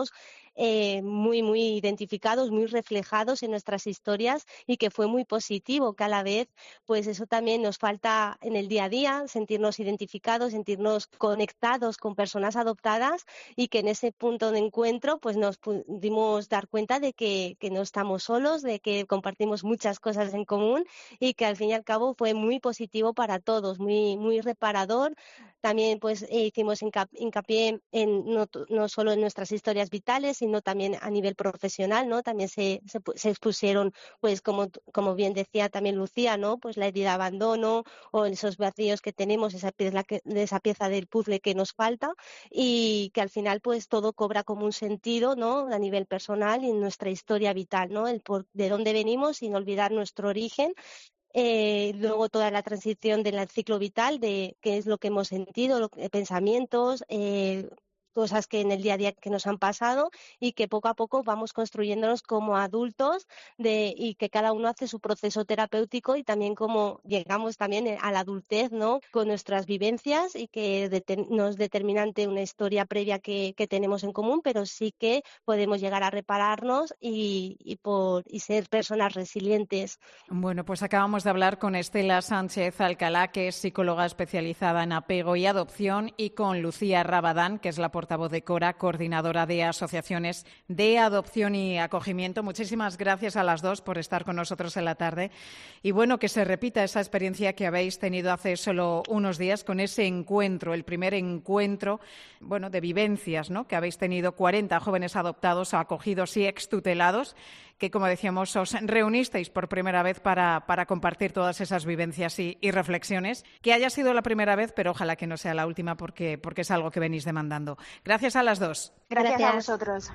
muy, muy identificados, muy reflejados en nuestras historias y que fue muy positivo, que a la vez pues eso también nos falta en el día a día, sentirnos identificados, sentirnos conectados con personas adoptadas y que en ese punto de encuentro pues nos pudimos dar cuenta de que no estamos solos, de que compartimos muchas cosas en común y que al fin y al cabo fue muy positivo para todos, muy, muy reparador. También pues hicimos hincapié en no solo en nuestras historias vitales, sino también a nivel profesional, ¿no? También se expusieron, pues como bien decía también Lucía, ¿no? Pues la herida de abandono o esos vacíos que tenemos, esa pieza del puzzle que nos falta y que al final pues todo cobra como un sentido, ¿no? A nivel personal y en nuestra historia vital, ¿no? De dónde venimos sin olvidar nuestro origen. Luego toda la transición del ciclo vital, de qué es lo que hemos sentido, pensamientos, cosas que en el día a día que nos han pasado y que poco a poco vamos construyéndonos como adultos y que cada uno hace su proceso terapéutico y también como llegamos también a la adultez, ¿no? Con nuestras vivencias y que no es determinante una historia previa que tenemos en común, pero sí que podemos llegar a repararnos y ser personas resilientes.
Bueno, pues acabamos de hablar con Estela Sánchez Alcalá, que es psicóloga especializada en apego y adopción, y con Lucía Rabadán, que es la portavoz de Cora, coordinadora de asociaciones de adopción y acogimiento. Muchísimas gracias a las dos por estar con nosotros en la tarde. Y bueno, que se repita esa experiencia que habéis tenido hace solo unos días con ese encuentro, el primer encuentro, bueno, de vivencias, ¿no? Que habéis tenido 40 jóvenes adoptados, acogidos y extutelados, que, como decíamos, os reunisteis por primera vez para compartir todas esas vivencias y reflexiones. Que haya sido la primera vez, pero ojalá que no sea la última, porque es algo que venís demandando. Gracias a las dos.
Gracias a vosotros.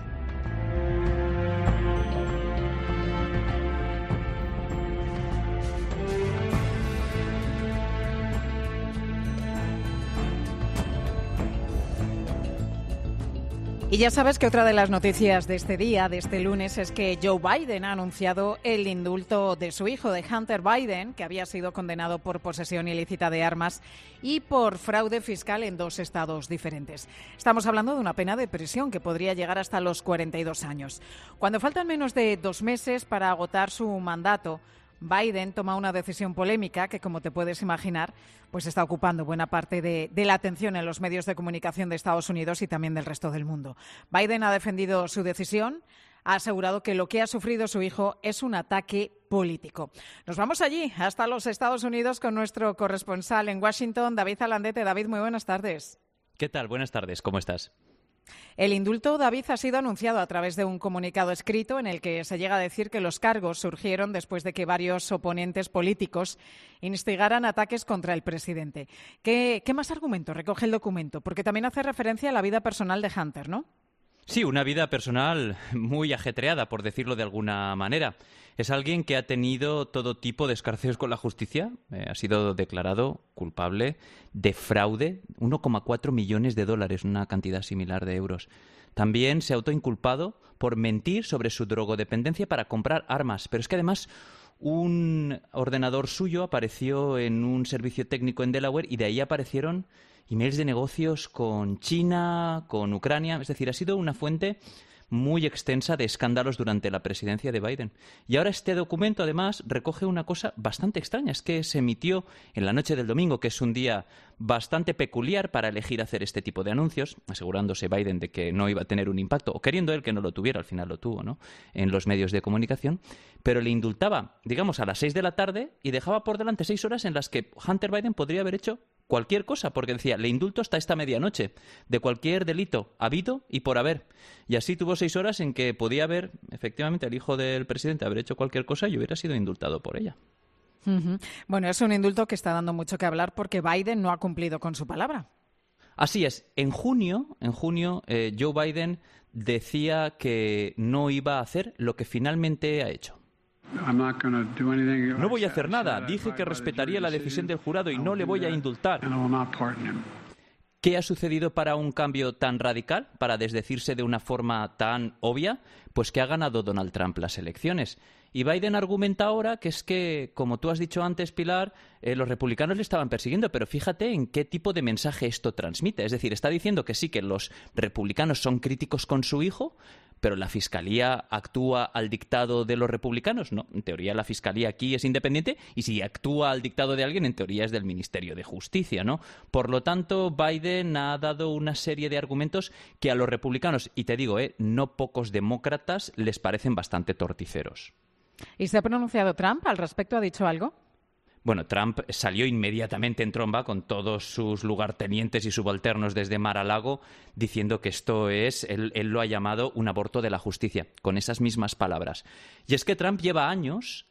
Y ya sabes que otra de las noticias de este día, de este lunes, es que Joe Biden ha anunciado el indulto de su hijo, de Hunter Biden, que había sido condenado por posesión ilícita de armas y por fraude fiscal en 2 estados diferentes. Estamos hablando de una pena de prisión que podría llegar hasta los 42 años. Cuando faltan menos de 2 meses para agotar su mandato, Biden toma una decisión polémica que, como te puedes imaginar, pues está ocupando buena parte de la atención en los medios de comunicación de Estados Unidos y también del resto del mundo. Biden ha defendido su decisión, ha asegurado que lo que ha sufrido su hijo es un ataque político. Nos vamos allí, hasta los Estados Unidos, con nuestro corresponsal en Washington, David Alandete. David, muy buenas tardes.
¿Qué tal? Buenas tardes, ¿cómo estás?
El indulto, David, ha sido anunciado a través de un comunicado escrito en el que se llega a decir que los cargos surgieron después de que varios oponentes políticos instigaran ataques contra el presidente. ¿Qué más argumentos recoge el documento? Porque también hace referencia a la vida personal de Hunter, ¿no?
Sí, una vida personal muy ajetreada, por decirlo de alguna manera. Es alguien que ha tenido todo tipo de escarceos con la justicia. Ha sido declarado culpable de fraude, 1,4 millones de dólares, una cantidad similar de euros. También se ha autoinculpado por mentir sobre su drogodependencia para comprar armas. Pero es que además un ordenador suyo apareció en un servicio técnico en Delaware y de ahí aparecieron emails de negocios con China, con Ucrania. Es decir, ha sido una fuente muy extensa de escándalos durante la presidencia de Biden. Y ahora este documento, además, recoge una cosa bastante extraña. Es que se emitió en la noche del domingo, que es un día bastante peculiar para elegir hacer este tipo de anuncios, asegurándose Biden de que no iba a tener un impacto, o queriendo él que no lo tuviera, al final lo tuvo, ¿no?, en los medios de comunicación, pero le indultaba, digamos, a las 6 de la tarde y dejaba por delante 6 horas en las que Hunter Biden podría haber hecho cualquier cosa, porque decía, le indulto hasta esta medianoche de cualquier delito habido y por haber. Y así tuvo 6 horas en que podía haber, efectivamente, el hijo del presidente haber hecho cualquier cosa y hubiera sido indultado por ella.
Uh-huh. Bueno, es un indulto que está dando mucho que hablar porque Biden no ha cumplido con su palabra.
Así es. En junio, Joe Biden decía que no iba a hacer lo que finalmente ha hecho. No voy a hacer nada. Dije que respetaría la decisión del jurado y no le voy a indultar. ¿Qué ha sucedido para un cambio tan radical, para desdecirse de una forma tan obvia? Pues que ha ganado Donald Trump las elecciones. Y Biden argumenta ahora que es que, como tú has dicho antes, Pilar, los republicanos le estaban persiguiendo, pero fíjate en qué tipo de mensaje esto transmite. Es decir, está diciendo que sí, que los republicanos son críticos con su hijo, pero la Fiscalía actúa al dictado de los republicanos. No, en teoría la Fiscalía aquí es independiente y si actúa al dictado de alguien, en teoría es del Ministerio de Justicia, ¿no? Por lo tanto, Biden ha dado una serie de argumentos que a los republicanos, y te digo, no pocos demócratas, les parecen bastante torticeros.
¿Y se ha pronunciado Trump al respecto? ¿Ha dicho algo?
Bueno, Trump salió inmediatamente en tromba con todos sus lugartenientes y subalternos desde Mar a Lago diciendo que esto es, él lo ha llamado un aborto de la justicia, con esas mismas palabras. Y es que Trump lleva años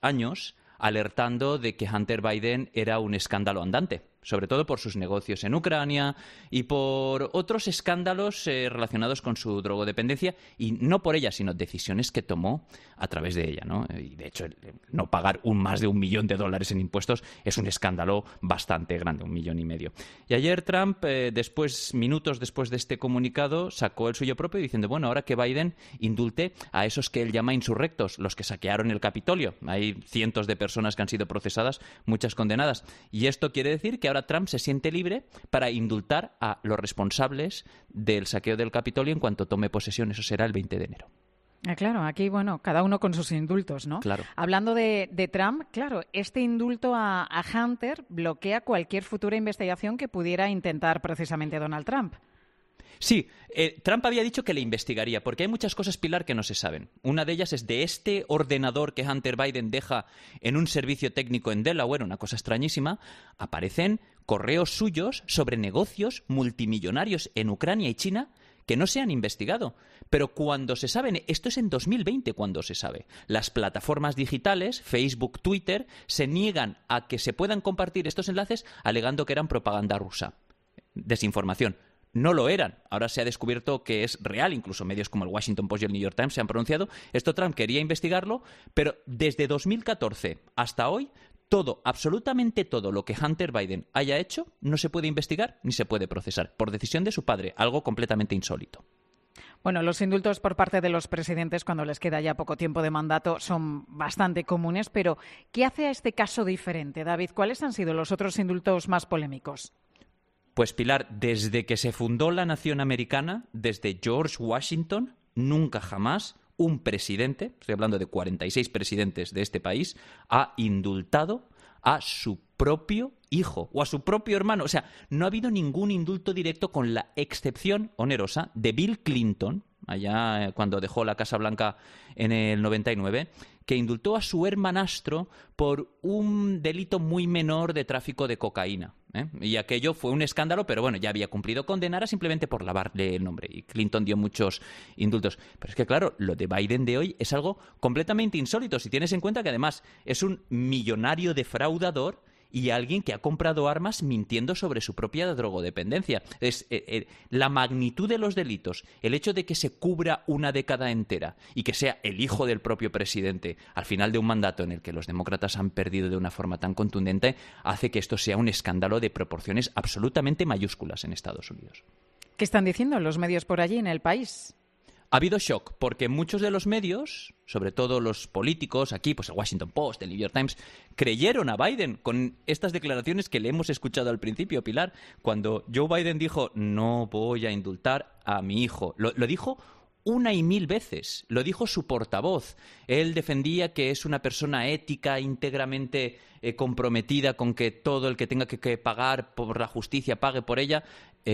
alertando de que Hunter Biden era un escándalo andante, sobre todo por sus negocios en Ucrania y por otros escándalos relacionados con su drogodependencia, y no por ella, sino decisiones que tomó a través de ella, ¿no? Y de hecho, no pagar más de $1 millón en impuestos es un escándalo bastante grande, 1,5 millones. Y ayer Trump, minutos después de este comunicado, sacó el suyo propio diciendo, bueno, ahora que Biden indulte a esos que él llama insurrectos, los que saquearon el Capitolio. Hay cientos de personas que han sido procesadas, muchas condenadas. Y esto quiere decir que ahora Trump se siente libre para indultar a los responsables del saqueo del Capitolio en cuanto tome posesión. Eso será el 20 de enero.
Claro, aquí, bueno, cada uno con sus indultos, ¿no?
Claro.
Hablando de Trump, claro, este indulto a Hunter bloquea cualquier futura investigación que pudiera intentar precisamente Donald Trump.
Sí, Trump había dicho que le investigaría, porque hay muchas cosas, Pilar, que no se saben. Una de ellas es de este ordenador que Hunter Biden deja en un servicio técnico en Delaware, una cosa extrañísima, aparecen correos suyos sobre negocios multimillonarios en Ucrania y China que no se han investigado. Pero cuando se saben, esto es en 2020 cuando se sabe, las plataformas digitales, Facebook, Twitter, se niegan a que se puedan compartir estos enlaces alegando que eran propaganda rusa, desinformación. No lo eran. Ahora se ha descubierto que es real. Incluso medios como el Washington Post y el New York Times se han pronunciado. Esto Trump quería investigarlo, pero desde 2014 hasta hoy, absolutamente todo lo que Hunter Biden haya hecho no se puede investigar ni se puede procesar, por decisión de su padre, algo completamente insólito.
Bueno, los indultos por parte de los presidentes cuando les queda ya poco tiempo de mandato son bastante comunes, pero ¿qué hace a este caso diferente, David? ¿Cuáles han sido los otros indultos más polémicos?
Pues Pilar, desde que se fundó la nación americana, desde George Washington, nunca jamás un presidente, estoy hablando de 46 presidentes de este país, ha indultado a su propio hijo o a su propio hermano. O sea, no ha habido ningún indulto directo con la excepción onerosa de Bill Clinton, allá cuando dejó la Casa Blanca en el 99, que indultó a su hermanastro por un delito muy menor de tráfico de cocaína. Y aquello fue un escándalo, pero bueno, ya había cumplido condena, era simplemente por lavarle el nombre. Y Clinton dio muchos indultos. Pero es que, claro, lo de Biden de hoy es algo completamente insólito, si tienes en cuenta que además es un millonario defraudador y alguien que ha comprado armas mintiendo sobre su propia drogodependencia. Es la magnitud de los delitos, el hecho de que se cubra una década entera y que sea el hijo del propio presidente al final de un mandato en el que los demócratas han perdido de una forma tan contundente, hace que esto sea un escándalo de proporciones absolutamente mayúsculas en Estados Unidos.
¿Qué están diciendo los medios por allí en el país?
Ha habido shock, porque muchos de los medios, sobre todo los políticos, aquí, pues el Washington Post, el New York Times, creyeron a Biden con estas declaraciones que le hemos escuchado al principio, Pilar, cuando Joe Biden dijo, no voy a indultar a mi hijo. Lo dijo 1,000 veces, lo dijo su portavoz. Él defendía que es una persona ética, íntegramente comprometida con que todo el que tenga que pagar por la justicia pague por ella,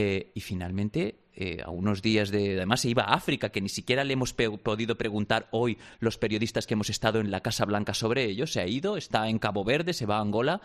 y finalmente a unos días además se iba a África, que ni siquiera le hemos podido preguntar hoy los periodistas que hemos estado en la Casa Blanca sobre ello. Se ha ido, está en Cabo Verde, se va a Angola,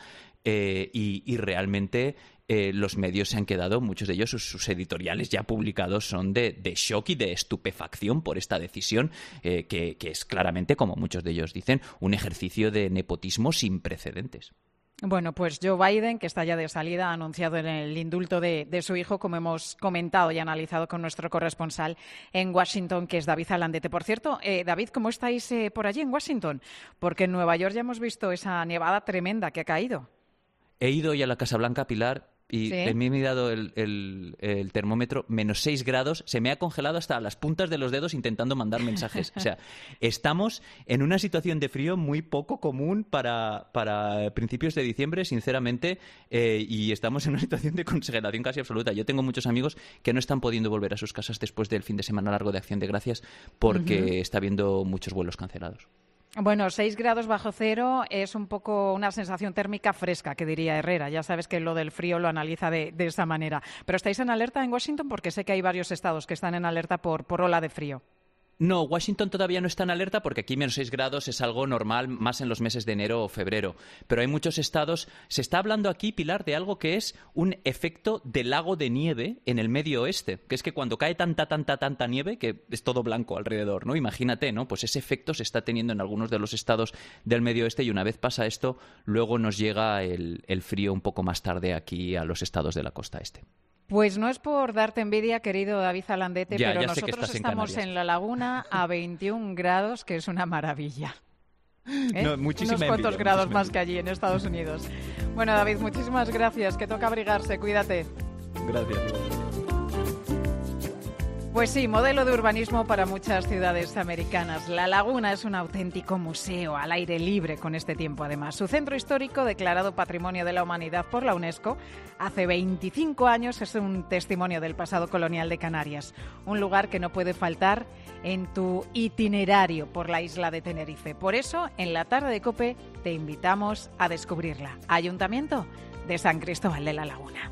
y realmente los medios se han quedado, muchos de ellos, sus editoriales ya publicados son de shock y de estupefacción por esta decisión, que es claramente, como muchos de ellos dicen, un ejercicio de nepotismo sin precedentes.
Bueno, pues Joe Biden, que está ya de salida, ha anunciado el indulto de su hijo, como hemos comentado y analizado con nuestro corresponsal en Washington, que es David Alandete. Por cierto, David, ¿cómo estáis por allí en Washington? Porque en Nueva York ya hemos visto esa nevada tremenda que ha caído.
He ido hoy a la Casa Blanca, Pilar, y
¿Sí?
he mirado el termómetro, menos 6 grados, se me ha congelado hasta las puntas de los dedos intentando mandar mensajes. O sea, estamos en una situación de frío muy poco común para principios de diciembre, sinceramente, y estamos en una situación de congelación casi absoluta. Yo tengo muchos amigos que no están pudiendo volver a sus casas después del fin de semana largo de Acción de Gracias porque está habiendo muchos vuelos cancelados.
Bueno, 6 grados bajo cero es un poco una sensación térmica fresca, que diría Herrera. Ya sabes que lo del frío lo analiza de esa manera. Pero ¿estáis en alerta en Washington? Porque sé que hay varios estados que están en alerta por ola de frío.
No, Washington todavía no está en alerta porque aquí menos 6 grados es algo normal más en los meses de enero o febrero. Pero hay muchos estados. Se está hablando aquí, Pilar, de algo que es un efecto de lago de nieve en el medio oeste. Que es que cuando cae tanta nieve que es todo blanco alrededor, ¿no? Imagínate, ¿no? Pues ese efecto se está teniendo en algunos de los estados del medio oeste y una vez pasa esto, luego nos llega el frío un poco más tarde aquí a los estados de la costa este.
Pues no es por darte envidia, querido David Zalandete, pero
ya
nosotros estamos en La Laguna a 21 grados, que es una maravilla.
No, muchísima
Unos cuantos
envidia,
grados
muchísima
más que allí en Estados Unidos. Bueno, David, muchísimas gracias, que toca abrigarse, cuídate.
Gracias.
Pues sí, modelo de urbanismo para muchas ciudades americanas. La Laguna es un auténtico museo al aire libre con este tiempo, además. Su centro histórico, declarado Patrimonio de la Humanidad por la UNESCO, hace 25 años es un testimonio del pasado colonial de Canarias. Un lugar que no puede faltar en tu itinerario por la isla de Tenerife. Por eso, en la tarde de COPE, te invitamos a descubrirla. Ayuntamiento de San Cristóbal de la Laguna.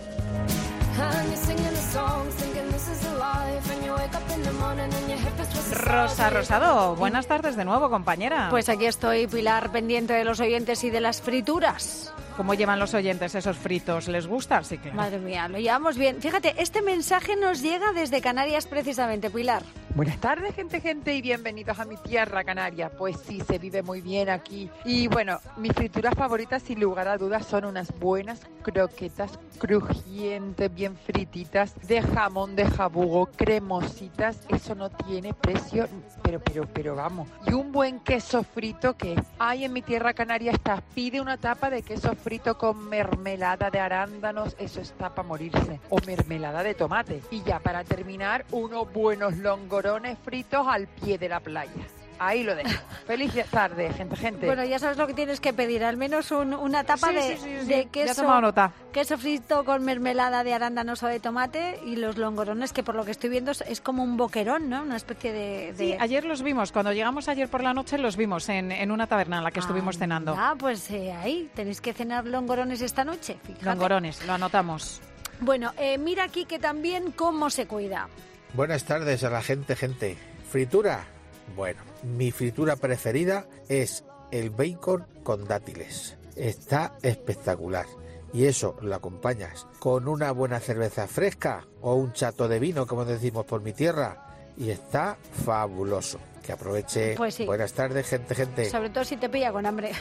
Rosa Rosado, buenas tardes de nuevo, compañera.
Pues aquí estoy, Pilar, pendiente de los oyentes y de las frituras.
¿Cómo llevan los oyentes esos fritos? ¿Les gusta? Sí, claro.
Madre mía, lo llevamos bien. Fíjate, este mensaje nos llega desde Canarias precisamente, Pilar.
Buenas tardes, gente, y bienvenidos a mi tierra, Canarias. Pues sí, se vive muy bien aquí. Y bueno, mis frituras favoritas, sin lugar a dudas, son unas buenas croquetas crujientes, bien frititas, de jamón de jabugo, cremositas. Eso no tiene precio, pero vamos. Y un buen queso frito que hay en mi tierra, Canarias, está. Pide una tapa de queso frito con mermelada de arándanos, eso está para morirse. O mermelada de tomate. Y ya para terminar, unos buenos longorones fritos al pie de la playa. Ahí lo dejo. Feliz tarde, gente.
Bueno, ya sabes lo que tienes que pedir, al menos una tapa de queso, queso frito con mermelada de arándanos o de tomate y los longorones, que por lo que estoy viendo es como un boquerón, ¿no? Una especie de...
Sí, ayer los vimos, cuando llegamos ayer por la noche los vimos en una taberna en la que estuvimos cenando.
Pues ahí, tenéis que cenar longorones esta noche, fíjate.
Longorones, lo anotamos.
Bueno, mira aquí que también cómo se cuida.
Buenas tardes a la gente. ¿Fritura? Bueno, mi fritura preferida es el bacon con dátiles. Está espectacular. Y eso lo acompañas con una buena cerveza fresca o un chato de vino, como decimos por mi tierra. Y está fabuloso. Que aproveche.
Pues sí.
Buenas tardes, gente.
Sobre todo si te pilla con hambre.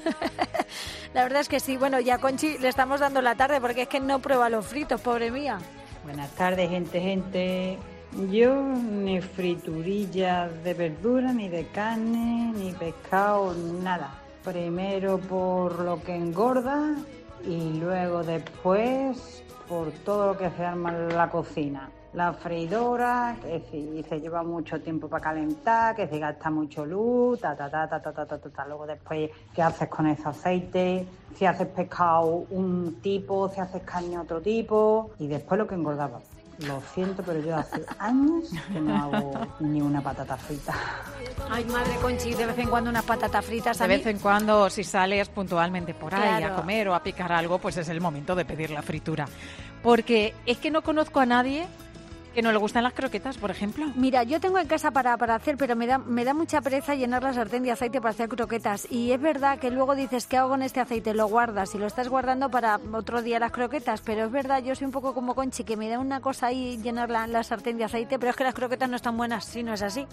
La verdad es que sí. Bueno, ya Conchi le estamos dando la tarde porque es que no prueba los fritos, pobre mía.
Buenas tardes, gente. Yo ni friturilla de verdura, ni de carne, ni pescado, nada. Primero por lo que engorda y luego después por todo lo que se arma en la cocina. La freidora, que si se lleva mucho tiempo para calentar, que se gasta mucho luz, Luego después, ¿qué haces con ese aceite? Si haces pescado un tipo, si haces carne otro tipo. Y después lo que engordaba. Lo siento, pero yo hace años que no hago ni una patata frita.
Ay, madre Conchi, de vez en cuando unas patatas fritas.
De vez en cuando, si sales puntualmente por ahí
Claro.
a comer o a picar algo, pues es el momento de pedir la fritura. Porque es que no conozco a nadie que no le gustan las croquetas, por ejemplo.
Mira, yo tengo en casa para hacer, pero me da mucha pereza llenar la sartén de aceite para hacer croquetas. Y es verdad que luego dices, ¿qué hago con este aceite? Lo guardas y lo estás guardando para otro día las croquetas. Pero es verdad, yo soy un poco como Conchi, que me da una cosa ahí llenar la sartén de aceite, pero es que las croquetas no están buenas, si no es así.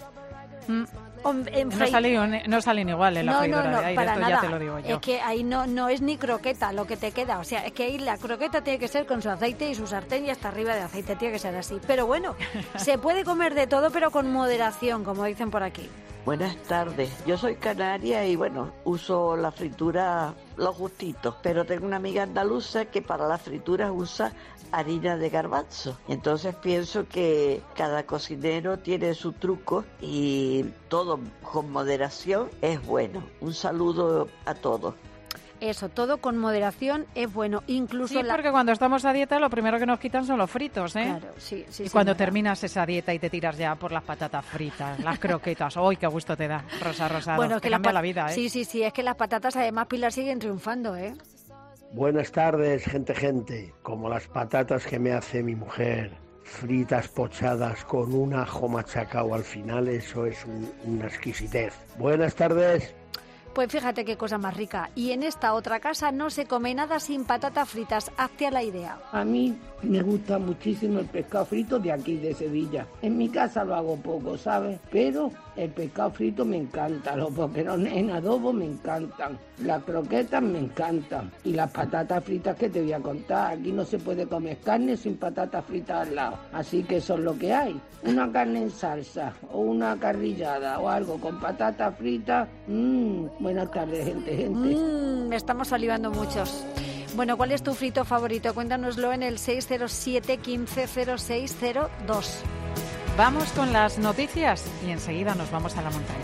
No salen igual en la freidora de aire,
para
esto
nada.
ya te lo digo yo.
Es que ahí no es ni croqueta lo que te queda. O sea, es que ahí la croqueta tiene que ser con su aceite y su sartén y hasta arriba de aceite, tiene que ser así. Pero bueno, se puede comer de todo, pero con moderación, como dicen por aquí.
Buenas tardes, yo soy canaria y bueno, uso la fritura lo justito, pero tengo una amiga andaluza que para la fritura usa harina de garbanzo. Entonces pienso que cada cocinero tiene su truco y todo con moderación es bueno. Un saludo a todos.
Eso, todo con moderación es bueno, incluso...
Sí, porque cuando estamos a dieta lo primero que nos quitan son los fritos, ¿eh?
Claro, sí.
Y cuando terminas esa dieta y te tiras ya por las patatas fritas, las croquetas, ¡uy, qué gusto te da, Rosa Rosado!
Bueno, es que
cambia la vida, ¿eh?
Sí, es que las patatas además, Pilar, siguen triunfando, ¿eh?
Buenas tardes, gente, como las patatas que me hace mi mujer, fritas pochadas con un ajo machacado al final, eso es una exquisitez. Buenas tardes.
Pues fíjate qué cosa más rica. Y en esta otra casa no se come nada sin patatas fritas. Hazte a la idea.
A mí me gusta muchísimo el pescado frito de aquí, de Sevilla. En mi casa lo hago poco, ¿sabes? Pero el pescado frito me encanta. Los boquerones en adobo me encantan. Las croquetas me encantan. Y las patatas fritas que te voy a contar. Aquí no se puede comer carne sin patatas fritas al lado. Así que eso es lo que hay. Una carne en salsa o una carrillada o algo con patatas fritas. Buenas tardes, gente.
Estamos salivando muchos. Bueno, ¿cuál es tu frito favorito? Cuéntanoslo en el 607 150602.
Vamos con las noticias y enseguida nos vamos a la montaña.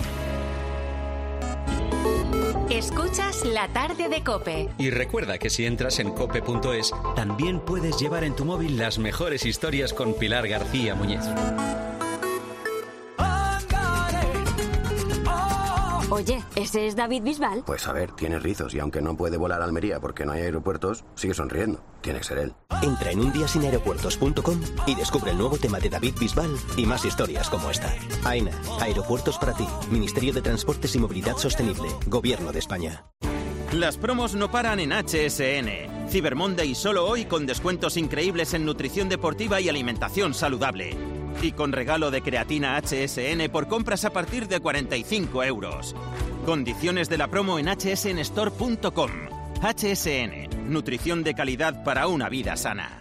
Escuchas La Tarde de COPE.
Y recuerda que si entras en cope.es, también puedes llevar en tu móvil las mejores historias con Pilar García Muñiz.
Oye, ¿ese es David Bisbal?
Pues a ver, tiene rizos y aunque no puede volar a Almería porque no hay aeropuertos, sigue sonriendo. Tiene que ser él.
Entra en undiasinaeropuertos.com y descubre el nuevo tema de David Bisbal y más historias como esta. AENA, Aeropuertos para ti. Ministerio de Transportes y Movilidad Sostenible. Gobierno de España.
Las promos no paran en HSN. Cyber Monday solo hoy con descuentos increíbles en nutrición deportiva y alimentación saludable. Y con regalo de creatina HSN por compras a partir de 45 euros. Condiciones de la promo en hsnstore.com. HSN. Nutrición de calidad para una vida sana.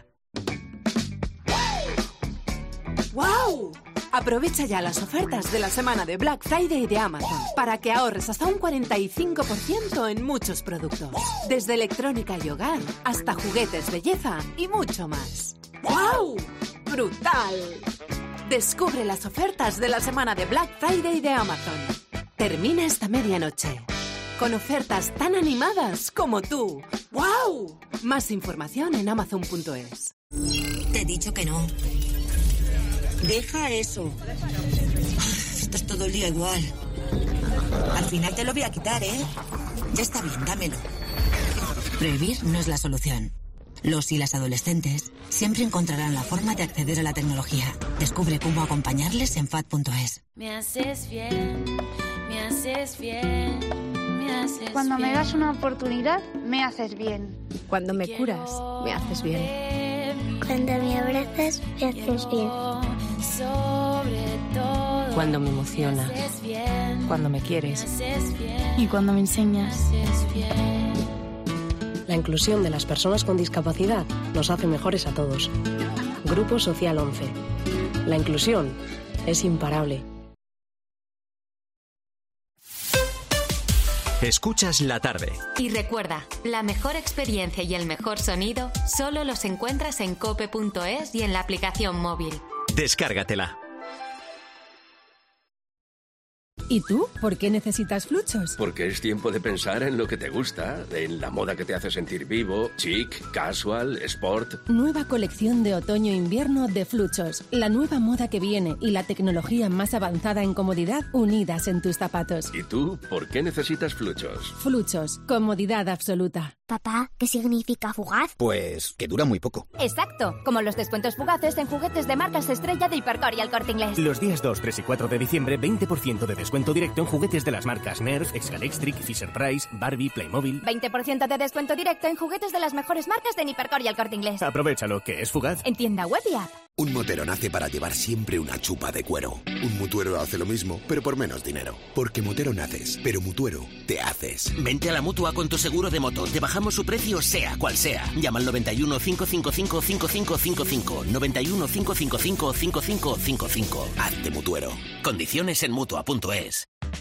¡Wow! Aprovecha ya las ofertas de la semana de Black Friday de Amazon para que ahorres hasta un 45% en muchos productos. Desde electrónica y hogar hasta juguetes, belleza y mucho más. ¡Wow! ¡Brutal! Descubre las ofertas de la semana de Black Friday de Amazon. Termina esta medianoche con ofertas tan animadas como tú. ¡Wow! Más información en amazon.es.
Te he dicho que no. Deja eso. Estás todo el día igual. Al final te lo voy a quitar, ¿eh? Ya está bien, dámelo. Prohibir no es la solución. Los y las adolescentes siempre encontrarán la forma de acceder a la tecnología. Descubre cómo acompañarles en FAD.es.
Me haces bien, me haces bien, me haces
Cuando
bien.
me das una oportunidad, me haces bien.
Cuando me curas, me haces bien.
Cuando me abrazas, me haces bien.
Sobre todo.
Cuando me emocionas.
Me haces bien.
Cuando me quieres.
Me haces bien.
Y cuando me enseñas.
Me haces bien.
La inclusión de las personas con discapacidad nos hace mejores a todos. Grupo Social 11. La inclusión es imparable.
Escuchas La Tarde.
Y recuerda, la mejor experiencia y el mejor sonido solo los encuentras en cope.es y en la aplicación móvil.
Descárgatela.
¿Y tú? ¿Por qué necesitas Fluchos?
Porque es tiempo de pensar en lo que te gusta, en la moda que te hace sentir vivo, chic, casual, sport.
Nueva colección de otoño-invierno de Fluchos. La nueva moda que viene y la tecnología más avanzada en comodidad unidas en tus zapatos.
¿Y tú? ¿Por qué necesitas Fluchos?
Fluchos. Comodidad absoluta.
Papá, ¿qué significa fugaz?
Pues que dura muy poco.
Exacto, como los descuentos fugaces en juguetes de marcas estrella de Hipercor y El Corte Inglés.
Los días 2, 3 y 4 de diciembre, 20% de descuento directo en juguetes de las marcas Nerf, Excalectric, Fisher-Price, Barbie, Playmobil.
20% de descuento directo en juguetes de las mejores marcas de Hipercor y El Corte Inglés.
Aprovechalo, que es fugaz.
En tienda web y app.
Un motero nace para llevar siempre una chupa de cuero. Un mutuero hace lo mismo, pero por menos dinero. Porque motero naces, pero mutuero te haces.
Vente a la Mutua con tu seguro de moto. Te bajamos su precio sea cual sea. Llama al 91 555 5555. 91 555 5555.
Hazte mutuero.
Condiciones en Mutua.es.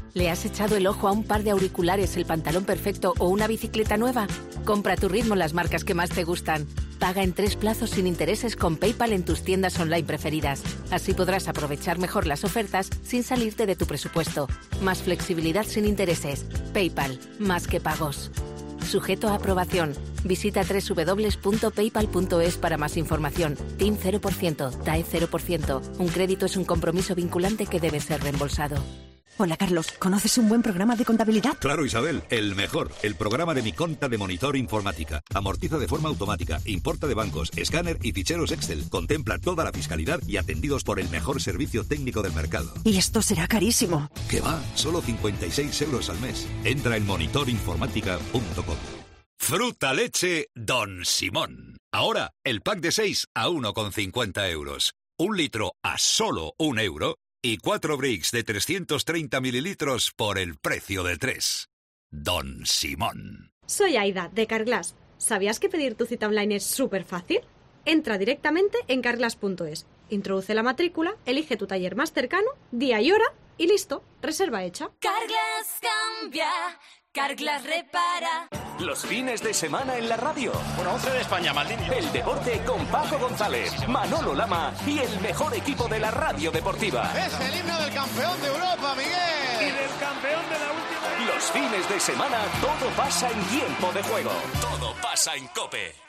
¿Le has echado el ojo a un par de auriculares, el pantalón perfecto o una bicicleta nueva? Compra a tu ritmo las marcas que más te gustan. Paga en 3 plazos sin intereses con PayPal en tus tiendas online preferidas. Así podrás aprovechar mejor las ofertas sin salirte de tu presupuesto. Más flexibilidad sin intereses. PayPal, más que pagos. Sujeto a aprobación. Visita www.paypal.es para más información. TIN 0%, TAE 0%. Un crédito es un compromiso vinculante que debe ser reembolsado.
Hola, Carlos. ¿Conoces un buen programa de contabilidad?
Claro, Isabel. El mejor. El programa de Mi Conta de Monitor Informática. Amortiza de forma automática, importa de bancos, escáner y ficheros Excel. Contempla toda la fiscalidad y atendidos por el mejor servicio técnico del mercado.
Y esto será carísimo.
¿Qué va? Solo 56 euros al mes. Entra en monitorinformática.com. Fruta leche Don Simón. Ahora, el pack de 6 a 1,50 euros. 1 litro a solo 1 euro. Y 4 bricks de 330 mililitros por el precio de 3. Don Simón.
Soy Aida, de Carglass. ¿Sabías que pedir tu cita online es súper fácil? Entra directamente en carglass.es, introduce la matrícula, elige tu taller más cercano, día y hora y listo, reserva hecha.
Carglass cambia, Carglass repara.
Los fines de semana en la radio.
Bueno, 11 de España, Maldini.
El deporte con Paco González, Manolo Lama y el mejor equipo de la radio deportiva.
Es el himno del campeón de Europa, Miguel. Y del campeón de la última.
Los fines de semana todo pasa en tiempo de juego. Todo pasa en COPE.